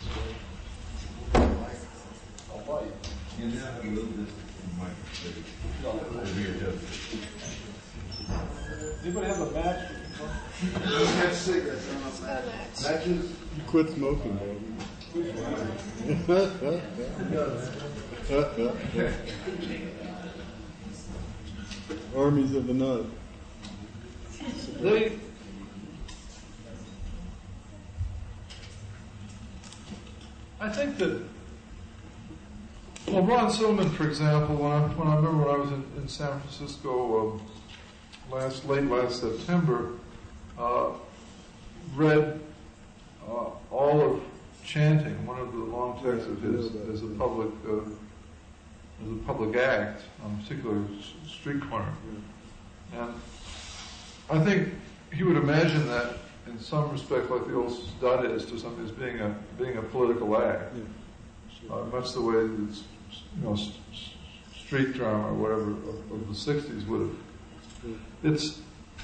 I'll bite. You just have a little distance from Anybody have a match? have cigarettes. Matches? You quit smoking, baby. Armies of the Night. I think that, Ron Silliman, for example, when I remember when I was in San Francisco late last September, read all of Chanting, one of the long texts of his, as a public act on a particular street corner. And I think he would imagine that in some respect, like the old Dadaist or something, as being a political act, much the way that street drama or whatever of the '60s would have.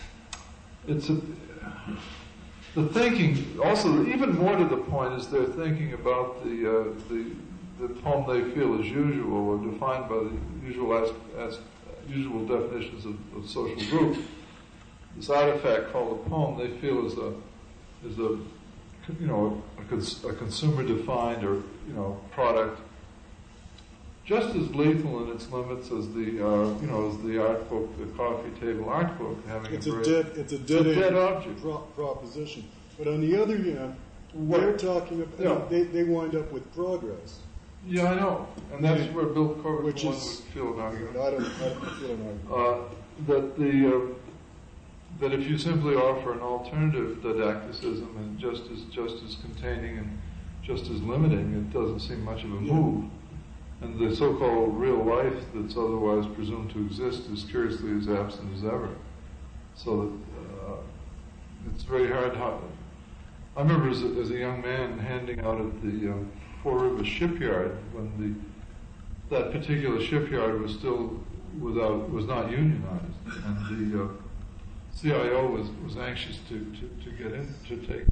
The thinking, also even more to the point, is they're thinking about the poem they feel is usual or defined by the usual definitions of social group. This artifact called a poem they feel is a consumer defined or product, just as lethal in its limits as the art book, the coffee table art book, having it's a dead object proposition. But on the other hand, they're talking about they wind up with progress. Yeah, I know, and that's where Bill Corbett would feel an argument. I don't feel an argument. That if you simply offer an alternative didacticism and just as containing and just as limiting, it doesn't seem much of a move. And the so-called real life that's otherwise presumed to exist is curiously as absent as ever. So that it's very hard. I remember as a young man handing out at the Four Rivers shipyard when that particular shipyard was still was not unionized, and the CIO was anxious to get in to take